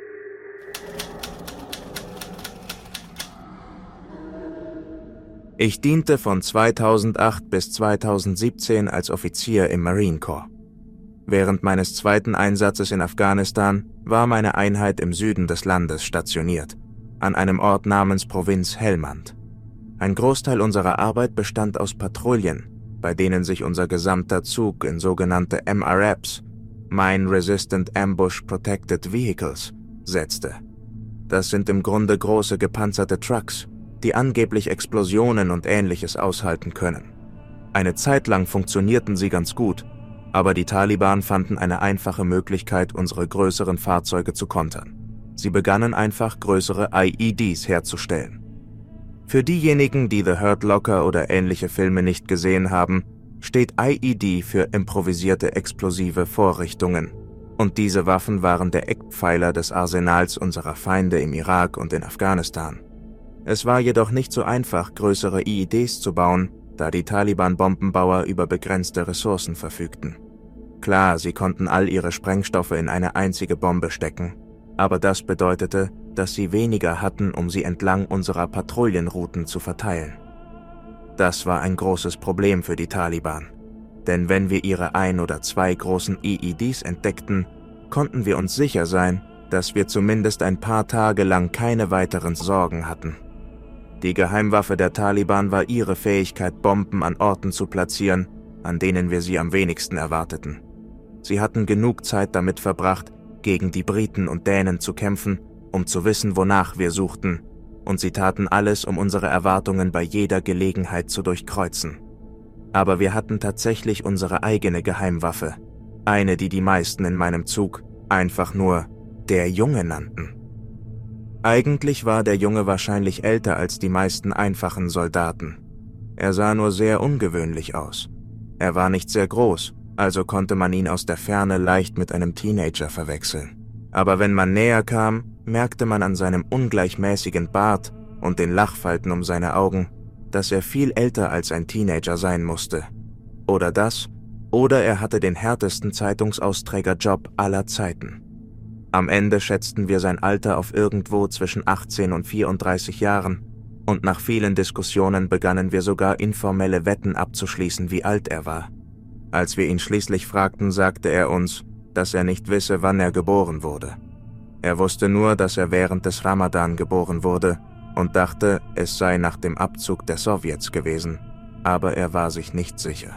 Ich diente von zweitausendacht bis zweitausendsiebzehn als Offizier im Marine Corps. Während meines zweiten Einsatzes in Afghanistan war meine Einheit im Süden des Landes stationiert, an einem Ort namens Provinz Helmand. Ein Großteil unserer Arbeit bestand aus Patrouillen, bei denen sich unser gesamter Zug in sogenannte M R Ps, Mine Resistant Ambush Protected Vehicles, setzte. Das sind im Grunde große gepanzerte Trucks, die angeblich Explosionen und Ähnliches aushalten können. Eine Zeit lang funktionierten sie ganz gut, aber die Taliban fanden eine einfache Möglichkeit, unsere größeren Fahrzeuge zu kontern. Sie begannen einfach, größere I E Ds herzustellen. Für diejenigen, die The Hurt Locker oder ähnliche Filme nicht gesehen haben, steht I E D für improvisierte explosive Vorrichtungen, und diese Waffen waren der Eckpfeiler des Arsenals unserer Feinde im Irak und in Afghanistan. Es war jedoch nicht so einfach, größere I E Ds zu bauen, da die Taliban-Bombenbauer über begrenzte Ressourcen verfügten. Klar, sie konnten all ihre Sprengstoffe in eine einzige Bombe stecken, aber das bedeutete, dass sie weniger hatten, um sie entlang unserer Patrouillenrouten zu verteilen. Das war ein großes Problem für die Taliban. Denn wenn wir ihre ein oder zwei großen I E Ds entdeckten, konnten wir uns sicher sein, dass wir zumindest ein paar Tage lang keine weiteren Sorgen hatten. Die Geheimwaffe der Taliban war ihre Fähigkeit, Bomben an Orten zu platzieren, an denen wir sie am wenigsten erwarteten. Sie hatten genug Zeit damit verbracht, gegen die Briten und Dänen zu kämpfen, um zu wissen, wonach wir suchten, und sie taten alles, um unsere Erwartungen bei jeder Gelegenheit zu durchkreuzen. Aber wir hatten tatsächlich unsere eigene Geheimwaffe, eine, die die meisten in meinem Zug einfach nur der Junge nannten. Eigentlich war der Junge wahrscheinlich älter als die meisten einfachen Soldaten. Er sah nur sehr ungewöhnlich aus. Er war nicht sehr groß, also konnte man ihn aus der Ferne leicht mit einem Teenager verwechseln. Aber wenn man näher kam, merkte man an seinem ungleichmäßigen Bart und den Lachfalten um seine Augen, dass er viel älter als ein Teenager sein musste. Oder das, oder er hatte den härtesten Zeitungsausträgerjob aller Zeiten. Am Ende schätzten wir sein Alter auf irgendwo zwischen achtzehn und vierunddreißig Jahren, und nach vielen Diskussionen begannen wir sogar informelle Wetten abzuschließen, wie alt er war. Als wir ihn schließlich fragten, sagte er uns, dass er nicht wisse, wann er geboren wurde. Er wusste nur, dass er während des Ramadan geboren wurde und dachte, es sei nach dem Abzug der Sowjets gewesen, aber er war sich nicht sicher.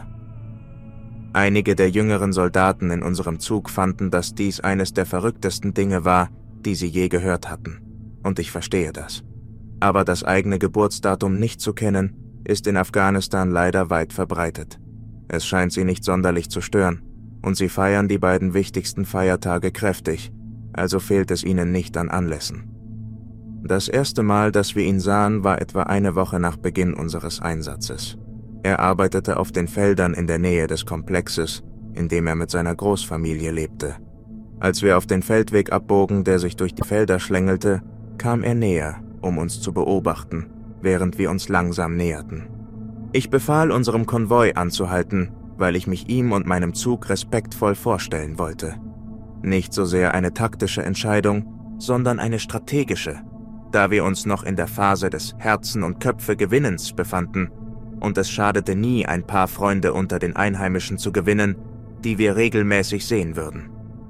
Einige der jüngeren Soldaten in unserem Zug fanden, dass dies eines der verrücktesten Dinge war, die sie je gehört hatten, und ich verstehe das. Aber das eigene Geburtsdatum nicht zu kennen, ist in Afghanistan leider weit verbreitet. Es scheint sie nicht sonderlich zu stören, und sie feiern die beiden wichtigsten Feiertage kräftig, also fehlt es ihnen nicht an Anlässen. Das erste Mal, dass wir ihn sahen, war etwa eine Woche nach Beginn unseres Einsatzes. Er arbeitete auf den Feldern in der Nähe des Komplexes, in dem er mit seiner Großfamilie lebte. Als wir auf den Feldweg abbogen, der sich durch die Felder schlängelte, kam er näher, um uns zu beobachten, während wir uns langsam näherten. Ich befahl unserem Konvoi anzuhalten, weil ich mich ihm und meinem Zug respektvoll vorstellen wollte. Nicht so sehr eine taktische Entscheidung, sondern eine strategische, da wir uns noch in der Phase des Herzen- und Köpfe-Gewinnens befanden, und es schadete nie, ein paar Freunde unter den Einheimischen zu gewinnen, die wir regelmäßig sehen würden.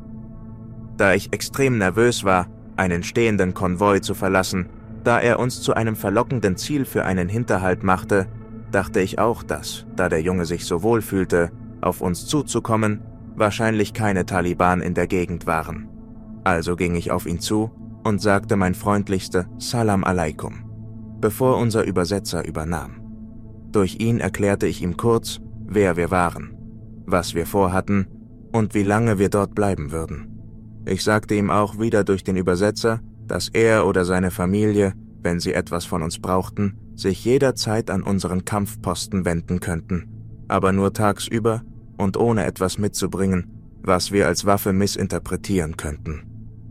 Da ich extrem nervös war, einen stehenden Konvoi zu verlassen, da er uns zu einem verlockenden Ziel für einen Hinterhalt machte, dachte ich auch, dass, da der Junge sich so wohl fühlte, auf uns zuzukommen, wahrscheinlich keine Taliban in der Gegend waren. Also ging ich auf ihn zu und sagte mein freundlichste Salam alaikum, bevor unser Übersetzer übernahm. Durch ihn erklärte ich ihm kurz, wer wir waren, was wir vorhatten und wie lange wir dort bleiben würden. Ich sagte ihm auch wieder durch den Übersetzer, dass er oder seine Familie, wenn sie etwas von uns brauchten, sich jederzeit an unseren Kampfposten wenden könnten, aber nur tagsüber und ohne etwas mitzubringen, was wir als Waffe missinterpretieren könnten.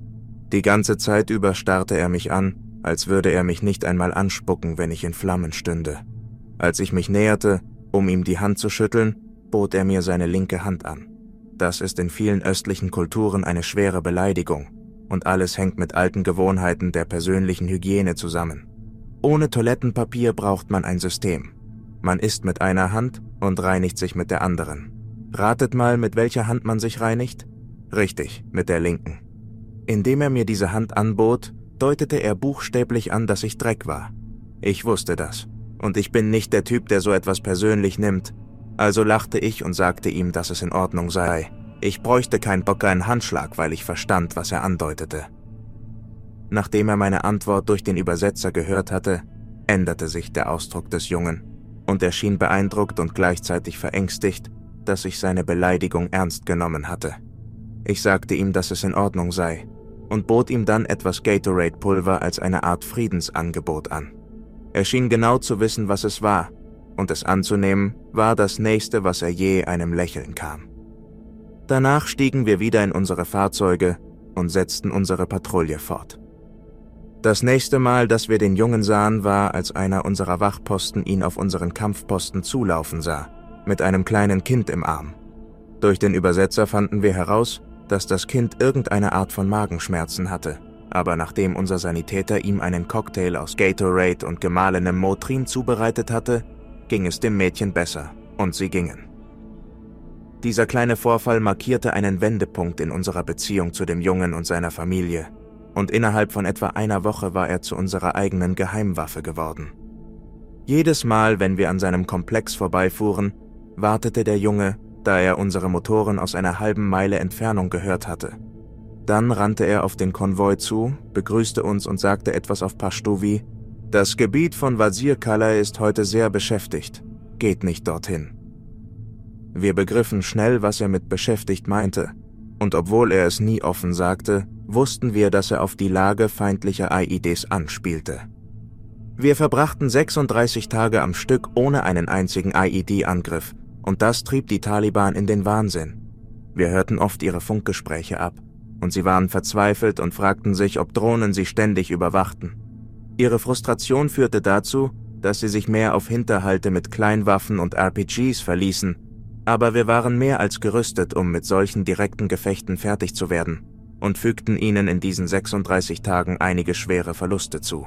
Die ganze Zeit über starrte er mich an, als würde er mich nicht einmal anspucken, wenn ich in Flammen stünde. Als ich mich näherte, um ihm die Hand zu schütteln, bot er mir seine linke Hand an. Das ist in vielen östlichen Kulturen eine schwere Beleidigung, und alles hängt mit alten Gewohnheiten der persönlichen Hygiene zusammen. Ohne Toilettenpapier braucht man ein System. Man isst mit einer Hand und reinigt sich mit der anderen. Ratet mal, mit welcher Hand man sich reinigt? Richtig, mit der linken. Indem er mir diese Hand anbot, deutete er buchstäblich an, dass ich Dreck war. Ich wusste das. Und ich bin nicht der Typ, der so etwas persönlich nimmt. Also lachte ich und sagte ihm, dass es in Ordnung sei. Ich bräuchte keinen Bock einen Handschlag, weil ich verstand, was er andeutete. Nachdem er meine Antwort durch den Übersetzer gehört hatte, änderte sich der Ausdruck des Jungen, und er schien beeindruckt und gleichzeitig verängstigt, dass ich seine Beleidigung ernst genommen hatte. Ich sagte ihm, dass es in Ordnung sei, und bot ihm dann etwas Gatorade-Pulver als eine Art Friedensangebot an. Er schien genau zu wissen, was es war, und es anzunehmen war das Nächste, was er je einem Lächeln kam. Danach stiegen wir wieder in unsere Fahrzeuge und setzten unsere Patrouille fort. Das nächste Mal, dass wir den Jungen sahen, war, als einer unserer Wachposten ihn auf unseren Kampfposten zulaufen sah, mit einem kleinen Kind im Arm. Durch den Übersetzer fanden wir heraus, dass das Kind irgendeine Art von Magenschmerzen hatte. Aber nachdem unser Sanitäter ihm einen Cocktail aus Gatorade und gemahlenem Motrin zubereitet hatte, ging es dem Mädchen besser und sie gingen. Dieser kleine Vorfall markierte einen Wendepunkt in unserer Beziehung zu dem Jungen und seiner Familie, und innerhalb von etwa einer Woche war er zu unserer eigenen Geheimwaffe geworden. Jedes Mal, wenn wir an seinem Komplex vorbeifuhren, wartete der Junge, da er unsere Motoren aus einer halben Meile Entfernung gehört hatte. Dann rannte er auf den Konvoi zu, begrüßte uns und sagte etwas auf Pashto wie: »Das Gebiet von Wazir Kala ist heute sehr beschäftigt. Geht nicht dorthin.« Wir begriffen schnell, was er mit beschäftigt meinte, und obwohl er es nie offen sagte, wussten wir, dass er auf die Lage feindlicher I E Ds anspielte. Wir verbrachten sechsunddreißig Tage am Stück ohne einen einzigen I E D-Angriff, und das trieb die Taliban in den Wahnsinn. Wir hörten oft ihre Funkgespräche ab, und sie waren verzweifelt und fragten sich, ob Drohnen sie ständig überwachten. Ihre Frustration führte dazu, dass sie sich mehr auf Hinterhalte mit Kleinwaffen und R P Gs verließen, aber wir waren mehr als gerüstet, um mit solchen direkten Gefechten fertig zu werden, und fügten ihnen in diesen sechsunddreißig Tagen einige schwere Verluste zu.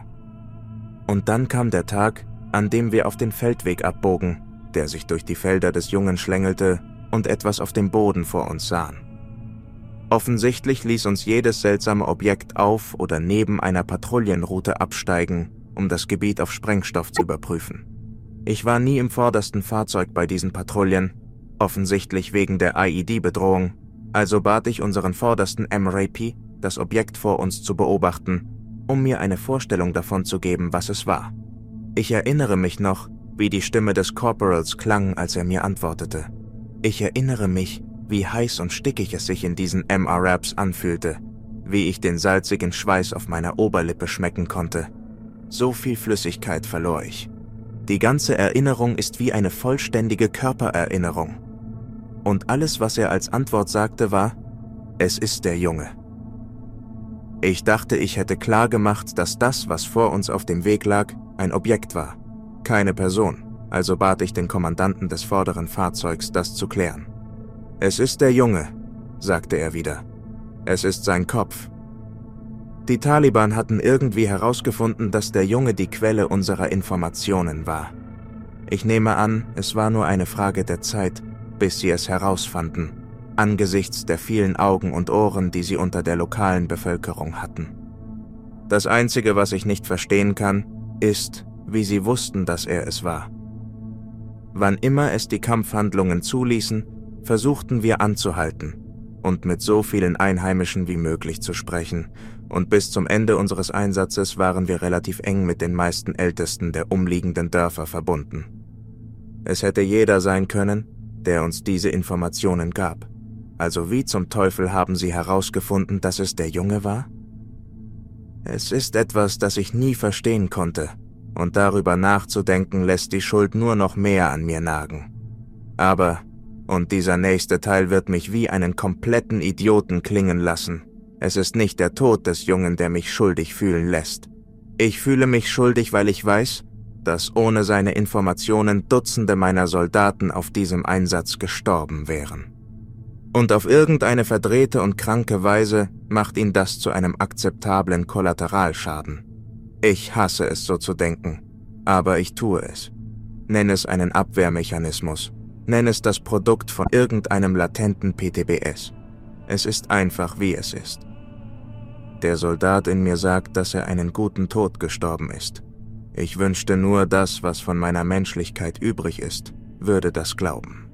Und dann kam der Tag, an dem wir auf den Feldweg abbogen, der sich durch die Felder des Jungen schlängelte, und etwas auf dem Boden vor uns sahen. Offensichtlich ließ uns jedes seltsame Objekt auf oder neben einer Patrouillenroute absteigen, um das Gebiet auf Sprengstoff zu überprüfen. Ich war nie im vordersten Fahrzeug bei diesen Patrouillen, offensichtlich wegen der I E D-Bedrohung, also bat ich unseren vordersten M R A P, das Objekt vor uns zu beobachten, um mir eine Vorstellung davon zu geben, was es war. Ich erinnere mich noch, wie die Stimme des Corporals klang, als er mir antwortete. Ich erinnere mich, wie heiß und stickig es sich in diesen M R A Ps anfühlte, wie ich den salzigen Schweiß auf meiner Oberlippe schmecken konnte. So viel Flüssigkeit verlor ich. Die ganze Erinnerung ist wie eine vollständige Körpererinnerung. Und alles, was er als Antwort sagte, war: Es ist der Junge. Ich dachte, ich hätte klar gemacht, dass das, was vor uns auf dem Weg lag, ein Objekt war, keine Person, also bat ich den Kommandanten des vorderen Fahrzeugs, das zu klären. »Es ist der Junge«, sagte er wieder. »Es ist sein Kopf.« Die Taliban hatten irgendwie herausgefunden, dass der Junge die Quelle unserer Informationen war. Ich nehme an, es war nur eine Frage der Zeit, bis sie es herausfanden, angesichts der vielen Augen und Ohren, die sie unter der lokalen Bevölkerung hatten. Das Einzige, was ich nicht verstehen kann, ist, wie sie wussten, dass er es war. Wann immer es die Kampfhandlungen zuließen, versuchten wir anzuhalten und mit so vielen Einheimischen wie möglich zu sprechen, und bis zum Ende unseres Einsatzes waren wir relativ eng mit den meisten Ältesten der umliegenden Dörfer verbunden. Es hätte jeder sein können, der uns diese Informationen gab. Also wie zum Teufel haben sie herausgefunden, dass es der Junge war? Es ist etwas, das ich nie verstehen konnte, und darüber nachzudenken lässt die Schuld nur noch mehr an mir nagen. Aber, und dieser nächste Teil wird mich wie einen kompletten Idioten klingen lassen, es ist nicht der Tod des Jungen, der mich schuldig fühlen lässt. Ich fühle mich schuldig, weil ich weiß, dass ohne seine Informationen Dutzende meiner Soldaten auf diesem Einsatz gestorben wären. Und auf irgendeine verdrehte und kranke Weise macht ihn das zu einem akzeptablen Kollateralschaden. Ich hasse es, so zu denken, aber ich tue es. Nenn es einen Abwehrmechanismus, nenn es das Produkt von irgendeinem latenten P T B S. Es ist einfach, wie es ist. Der Soldat in mir sagt, dass er einen guten Tod gestorben ist. Ich wünschte nur, das, was von meiner Menschlichkeit übrig ist, würde das glauben.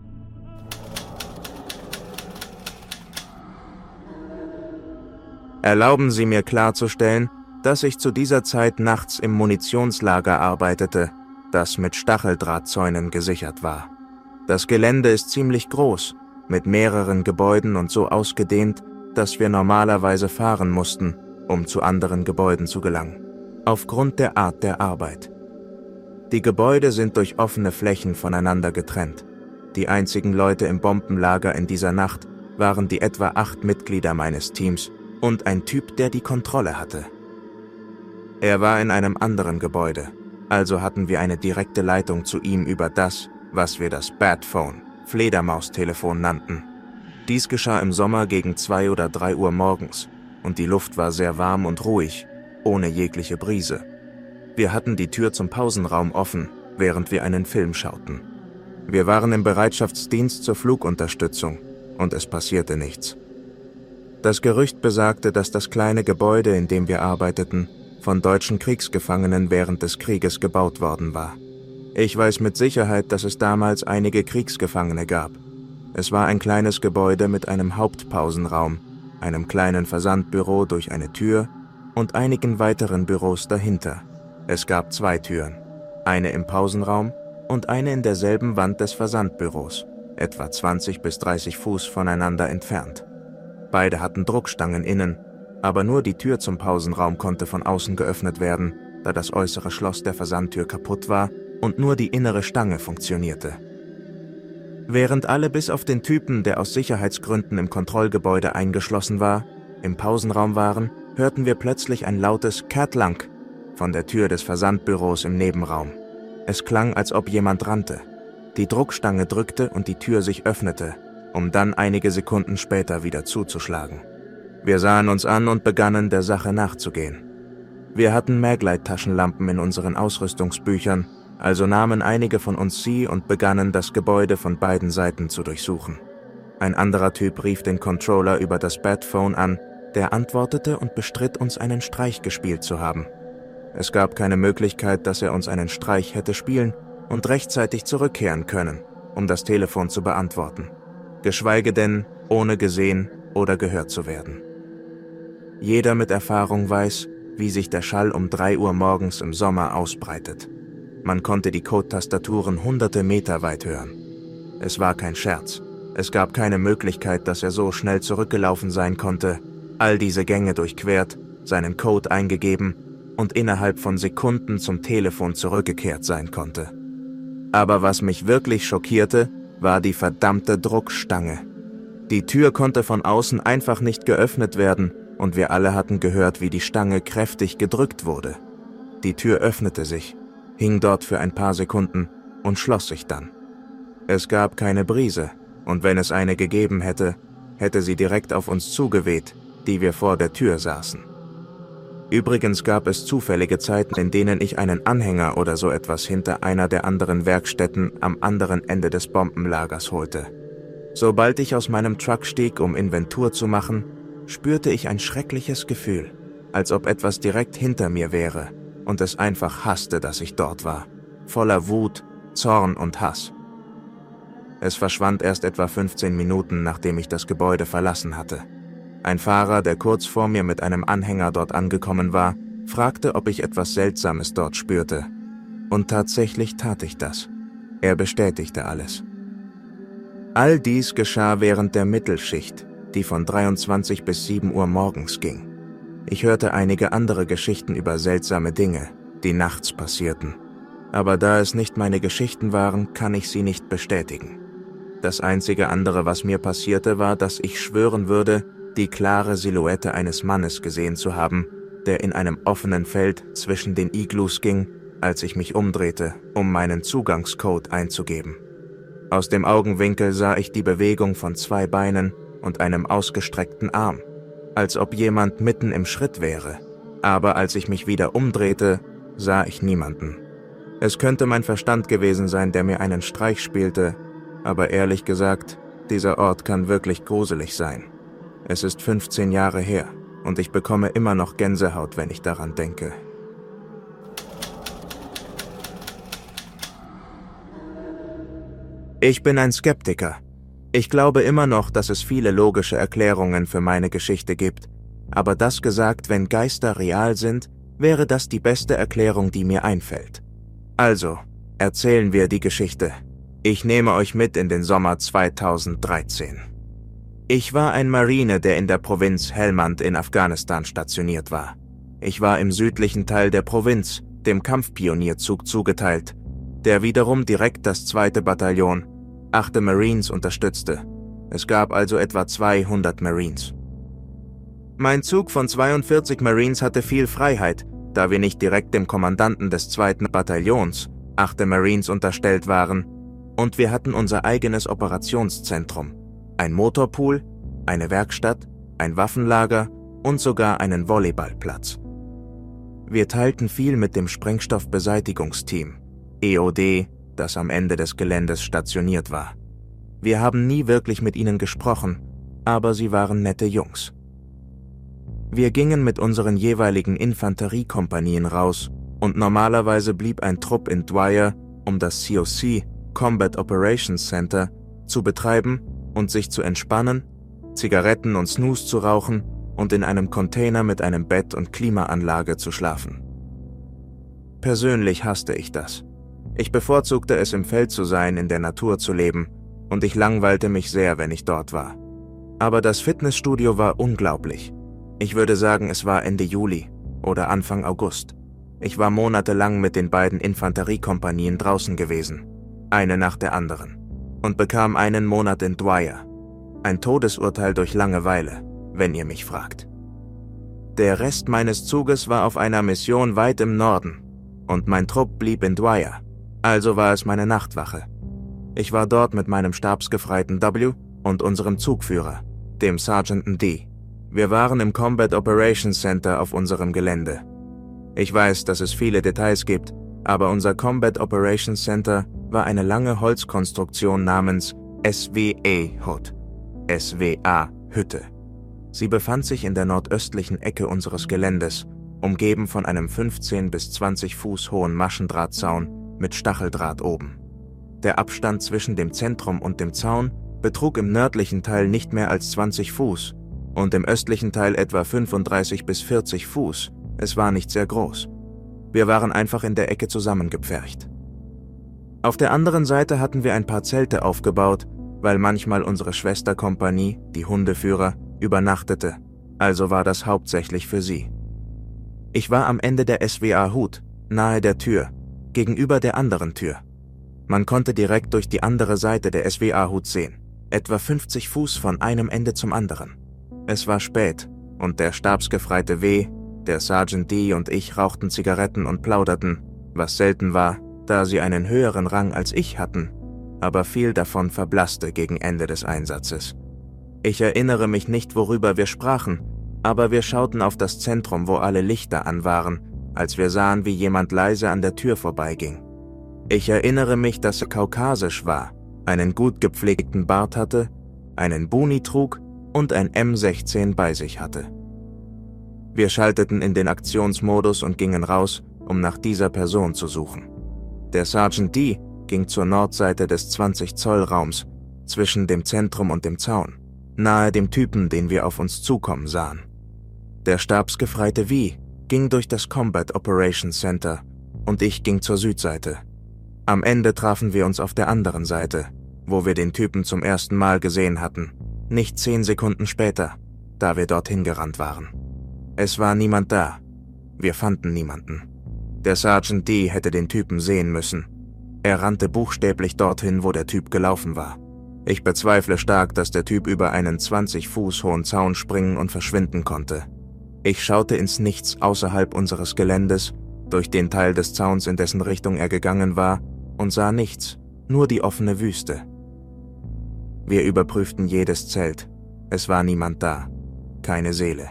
Erlauben Sie mir klarzustellen, dass ich zu dieser Zeit nachts im Munitionslager arbeitete, das mit Stacheldrahtzäunen gesichert war. Das Gelände ist ziemlich groß, mit mehreren Gebäuden und so ausgedehnt, dass wir normalerweise fahren mussten, um zu anderen Gebäuden zu gelangen, aufgrund der Art der Arbeit. Die Gebäude sind durch offene Flächen voneinander getrennt. Die einzigen Leute im Bombenlager in dieser Nacht waren die etwa acht Mitglieder meines Teams und ein Typ, der die Kontrolle hatte. Er war in einem anderen Gebäude, also hatten wir eine direkte Leitung zu ihm über das, was wir das Batphone, Fledermaustelefon nannten. Dies geschah im Sommer gegen zwei oder drei Uhr morgens und die Luft war sehr warm und ruhig, ohne jegliche Brise. Wir hatten die Tür zum Pausenraum offen während wir einen Film schauten. Wir waren im Bereitschaftsdienst zur Flugunterstützung und es passierte nichts. Das Gerücht besagte, dass das kleine Gebäude, in dem wir arbeiteten, von deutschen Kriegsgefangenen während des Krieges gebaut worden war. Ich weiß mit Sicherheit, dass es damals einige Kriegsgefangene gab. Es war ein kleines Gebäude mit einem Hauptpausenraum, einem kleinen Versandbüro durch eine Tür und einigen weiteren Büros dahinter. Es gab zwei Türen, eine im Pausenraum und eine in derselben Wand des Versandbüros, etwa zwanzig bis dreißig Fuß voneinander entfernt. Beide hatten Druckstangen innen, aber nur die Tür zum Pausenraum konnte von außen geöffnet werden, da das äußere Schloss der Versandtür kaputt war und nur die innere Stange funktionierte. Während alle bis auf den Typen, der aus Sicherheitsgründen im Kontrollgebäude eingeschlossen war, im Pausenraum waren, hörten wir plötzlich ein lautes Kertlang von der Tür des Versandbüros im Nebenraum. Es klang, als ob jemand rannte. Die Druckstange drückte und die Tür sich öffnete, um dann einige Sekunden später wieder zuzuschlagen. Wir sahen uns an und begannen, der Sache nachzugehen. Wir hatten Maglite-Taschenlampen in unseren Ausrüstungsbüchern, also nahmen einige von uns sie und begannen, das Gebäude von beiden Seiten zu durchsuchen. Ein anderer Typ rief den Controller über das Badphone an, der antwortete und bestritt, uns einen Streich gespielt zu haben. Es gab keine Möglichkeit, dass er uns einen Streich hätte spielen und rechtzeitig zurückkehren können, um das Telefon zu beantworten. Geschweige denn, ohne gesehen oder gehört zu werden. Jeder mit Erfahrung weiß, wie sich der Schall um drei Uhr morgens im Sommer ausbreitet. Man konnte die Code-Tastaturen hunderte Meter weit hören. Es war kein Scherz. Es gab keine Möglichkeit, dass er so schnell zurückgelaufen sein konnte, all diese Gänge durchquert, seinen Code eingegeben und innerhalb von Sekunden zum Telefon zurückgekehrt sein konnte. Aber was mich wirklich schockierte, war die verdammte Druckstange. Die Tür konnte von außen einfach nicht geöffnet werden und wir alle hatten gehört, wie die Stange kräftig gedrückt wurde. Die Tür öffnete sich, hing dort für ein paar Sekunden und schloss sich dann. Es gab keine Brise, und wenn es eine gegeben hätte, hätte sie direkt auf uns zugeweht, die wir vor der Tür saßen. Übrigens gab es zufällige Zeiten, in denen ich einen Anhänger oder so etwas hinter einer der anderen Werkstätten am anderen Ende des Bombenlagers holte. Sobald ich aus meinem Truck stieg, um Inventur zu machen, spürte ich ein schreckliches Gefühl, als ob etwas direkt hinter mir wäre und es einfach hasste, dass ich dort war, voller Wut, Zorn und Hass. Es verschwand erst etwa fünfzehn Minuten, nachdem ich das Gebäude verlassen hatte. Ein Fahrer, der kurz vor mir mit einem Anhänger dort angekommen war, fragte, ob ich etwas Seltsames dort spürte. Und tatsächlich tat ich das. Er bestätigte alles. All dies geschah während der Mittelschicht, die von dreiundzwanzig bis sieben Uhr morgens ging. Ich hörte einige andere Geschichten über seltsame Dinge, die nachts passierten. Aber da es nicht meine Geschichten waren, kann ich sie nicht bestätigen. Das einzige andere, was mir passierte, war, dass ich schwören würde, die klare Silhouette eines Mannes gesehen zu haben, der in einem offenen Feld zwischen den Igloos ging, als ich mich umdrehte, um meinen Zugangscode einzugeben. Aus dem Augenwinkel sah ich die Bewegung von zwei Beinen und einem ausgestreckten Arm, als ob jemand mitten im Schritt wäre. Aber als ich mich wieder umdrehte, sah ich niemanden. Es könnte mein Verstand gewesen sein, der mir einen Streich spielte, aber ehrlich gesagt, dieser Ort kann wirklich gruselig sein. Es ist fünfzehn Jahre her und ich bekomme immer noch Gänsehaut, wenn ich daran denke. Ich bin ein Skeptiker. Ich glaube immer noch, dass es viele logische Erklärungen für meine Geschichte gibt. Aber das gesagt, wenn Geister real sind, wäre das die beste Erklärung, die mir einfällt. Also, erzählen wir die Geschichte. Ich nehme euch mit in den Sommer zweitausenddreizehn. Ich war ein Marine, der in der Provinz Helmand in Afghanistan stationiert war. Ich war im südlichen Teil der Provinz, dem Kampfpionierzug zugeteilt, der wiederum direkt das zweite Bataillon, achte Marines unterstützte. Es gab also etwa zweihundert Marines. Mein Zug von zweiundvierzig Marines hatte viel Freiheit, da wir nicht direkt dem Kommandanten des zweiten Bataillons, achte Marines unterstellt waren, und wir hatten unser eigenes Operationszentrum, ein Motorpool, eine Werkstatt, ein Waffenlager und sogar einen Volleyballplatz. Wir teilten viel mit dem Sprengstoffbeseitigungsteam. E O D, das am Ende des Geländes stationiert war. Wir haben nie wirklich mit ihnen gesprochen, aber sie waren nette Jungs. Wir gingen mit unseren jeweiligen Infanteriekompanien raus und normalerweise blieb ein Trupp in Dwyer, um das C O C, Combat Operations Center, zu betreiben und sich zu entspannen, Zigaretten und Snus zu rauchen und in einem Container mit einem Bett und Klimaanlage zu schlafen. Persönlich hasste ich das. Ich bevorzugte es, im Feld zu sein, in der Natur zu leben, und ich langweilte mich sehr, wenn ich dort war. Aber das Fitnessstudio war unglaublich. Ich würde sagen, es war Ende Juli oder Anfang August. Ich war monatelang mit den beiden Infanteriekompanien draußen gewesen, eine nach der anderen, und bekam einen Monat in Dwyer. Ein Todesurteil durch Langeweile, wenn ihr mich fragt. Der Rest meines Zuges war auf einer Mission weit im Norden, und mein Trupp blieb in Dwyer, also war es meine Nachtwache. Ich war dort mit meinem Stabsgefreiten W und unserem Zugführer, dem Sergeanten D. Wir waren im Combat Operations Center auf unserem Gelände. Ich weiß, dass es viele Details gibt, aber unser Combat Operations Center war eine lange Holzkonstruktion namens S W A-Hut, S W A-Hütte. Sie befand sich in der nordöstlichen Ecke unseres Geländes, umgeben von einem fünfzehn bis zwanzig Fuß hohen Maschendrahtzaun mit Stacheldraht oben. Der Abstand zwischen dem Zentrum und dem Zaun betrug im nördlichen Teil nicht mehr als zwanzig Fuß und im östlichen Teil etwa fünfunddreißig bis vierzig Fuß. Es war nicht sehr groß. Wir waren einfach in der Ecke zusammengepfercht. Auf der anderen Seite hatten wir ein paar Zelte aufgebaut, weil manchmal unsere Schwesterkompanie, die Hundeführer, übernachtete, also war das hauptsächlich für sie. Ich war am Ende der S W A-Hut, nahe der Tür, gegenüber der anderen Tür. Man konnte direkt durch die andere Seite der S W A-Hut sehen, etwa fünfzig Fuß von einem Ende zum anderen. Es war spät und der Stabsgefreite W., der Sergeant D. und ich rauchten Zigaretten und plauderten, was selten war, da sie einen höheren Rang als ich hatten, aber viel davon verblasste gegen Ende des Einsatzes. Ich erinnere mich nicht, worüber wir sprachen, aber wir schauten auf das Zentrum, wo alle Lichter an waren, als wir sahen, wie jemand leise an der Tür vorbeiging. Ich erinnere mich, dass er kaukasisch war, einen gut gepflegten Bart hatte, einen Buni trug und ein M sechzehn bei sich hatte. Wir schalteten in den Aktionsmodus und gingen raus, um nach dieser Person zu suchen. Der Sergeant D. ging zur Nordseite des zwanzig Zoll Raums, zwischen dem Zentrum und dem Zaun, nahe dem Typen, den wir auf uns zukommen sahen. Der Stabsgefreite V. ging durch das Combat Operations Center und ich ging zur Südseite. Am Ende trafen wir uns auf der anderen Seite, wo wir den Typen zum ersten Mal gesehen hatten, nicht zehn Sekunden später, da wir dorthin gerannt waren. Es war niemand da. Wir fanden niemanden. Der Sergeant D. hätte den Typen sehen müssen. Er rannte buchstäblich dorthin, wo der Typ gelaufen war. Ich bezweifle stark, dass der Typ über einen zwanzig Fuß hohen Zaun springen und verschwinden konnte. Ich schaute ins Nichts außerhalb unseres Geländes, durch den Teil des Zauns, in dessen Richtung er gegangen war, und sah nichts, nur die offene Wüste. Wir überprüften jedes Zelt. Es war niemand da, keine Seele.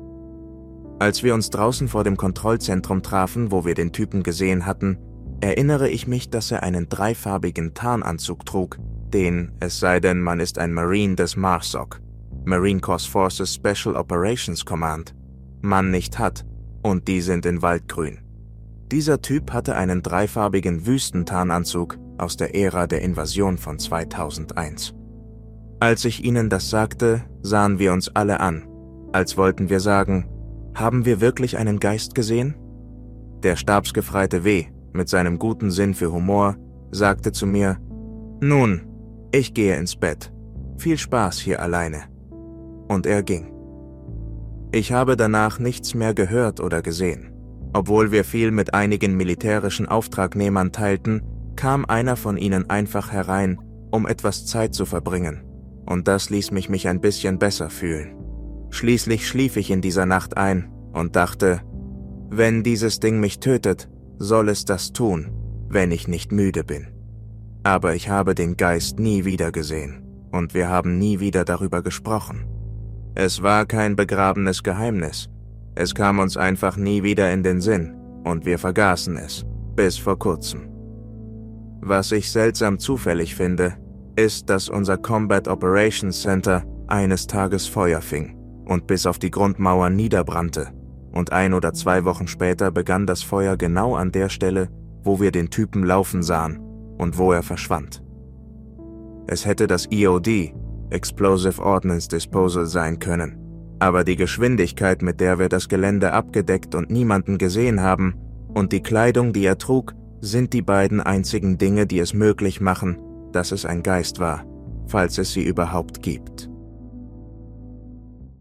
Als wir uns draußen vor dem Kontrollzentrum trafen, wo wir den Typen gesehen hatten, erinnere ich mich, dass er einen dreifarbigen Tarnanzug trug, den, es sei denn, man ist ein Marine des MARSOC, Marine Corps Forces Special Operations Command, man nicht hat, und die sind in Waldgrün. Dieser Typ hatte einen dreifarbigen Wüstentarnanzug aus der Ära der Invasion von zweitausendeins. Als ich ihnen das sagte, sahen wir uns alle an, als wollten wir sagen, haben wir wirklich einen Geist gesehen? Der Stabsgefreite W. mit seinem guten Sinn für Humor sagte zu mir, nun, ich gehe ins Bett. Viel Spaß hier alleine. Und er ging. Ich habe danach nichts mehr gehört oder gesehen. Obwohl wir viel mit einigen militärischen Auftragnehmern teilten, kam einer von ihnen einfach herein, um etwas Zeit zu verbringen. Und das ließ mich mich ein bisschen besser fühlen. Schließlich schlief ich in dieser Nacht ein und dachte, wenn dieses Ding mich tötet, soll es das tun, wenn ich nicht müde bin. Aber ich habe den Geist nie wieder gesehen und wir haben nie wieder darüber gesprochen. Es war kein begrabenes Geheimnis. Es kam uns einfach nie wieder in den Sinn und wir vergaßen es, bis vor kurzem. Was ich seltsam zufällig finde, ist, dass unser Combat Operations Center eines Tages Feuer fing und bis auf die Grundmauer niederbrannte. Und ein oder zwei Wochen später begann das Feuer genau an der Stelle, wo wir den Typen laufen sahen und wo er verschwand. Es hätte das E O D, Explosive Ordnance Disposal, sein können. Aber die Geschwindigkeit, mit der wir das Gelände abgedeckt und niemanden gesehen haben, und die Kleidung, die er trug, sind die beiden einzigen Dinge, die es möglich machen, dass es ein Geist war, falls es sie überhaupt gibt.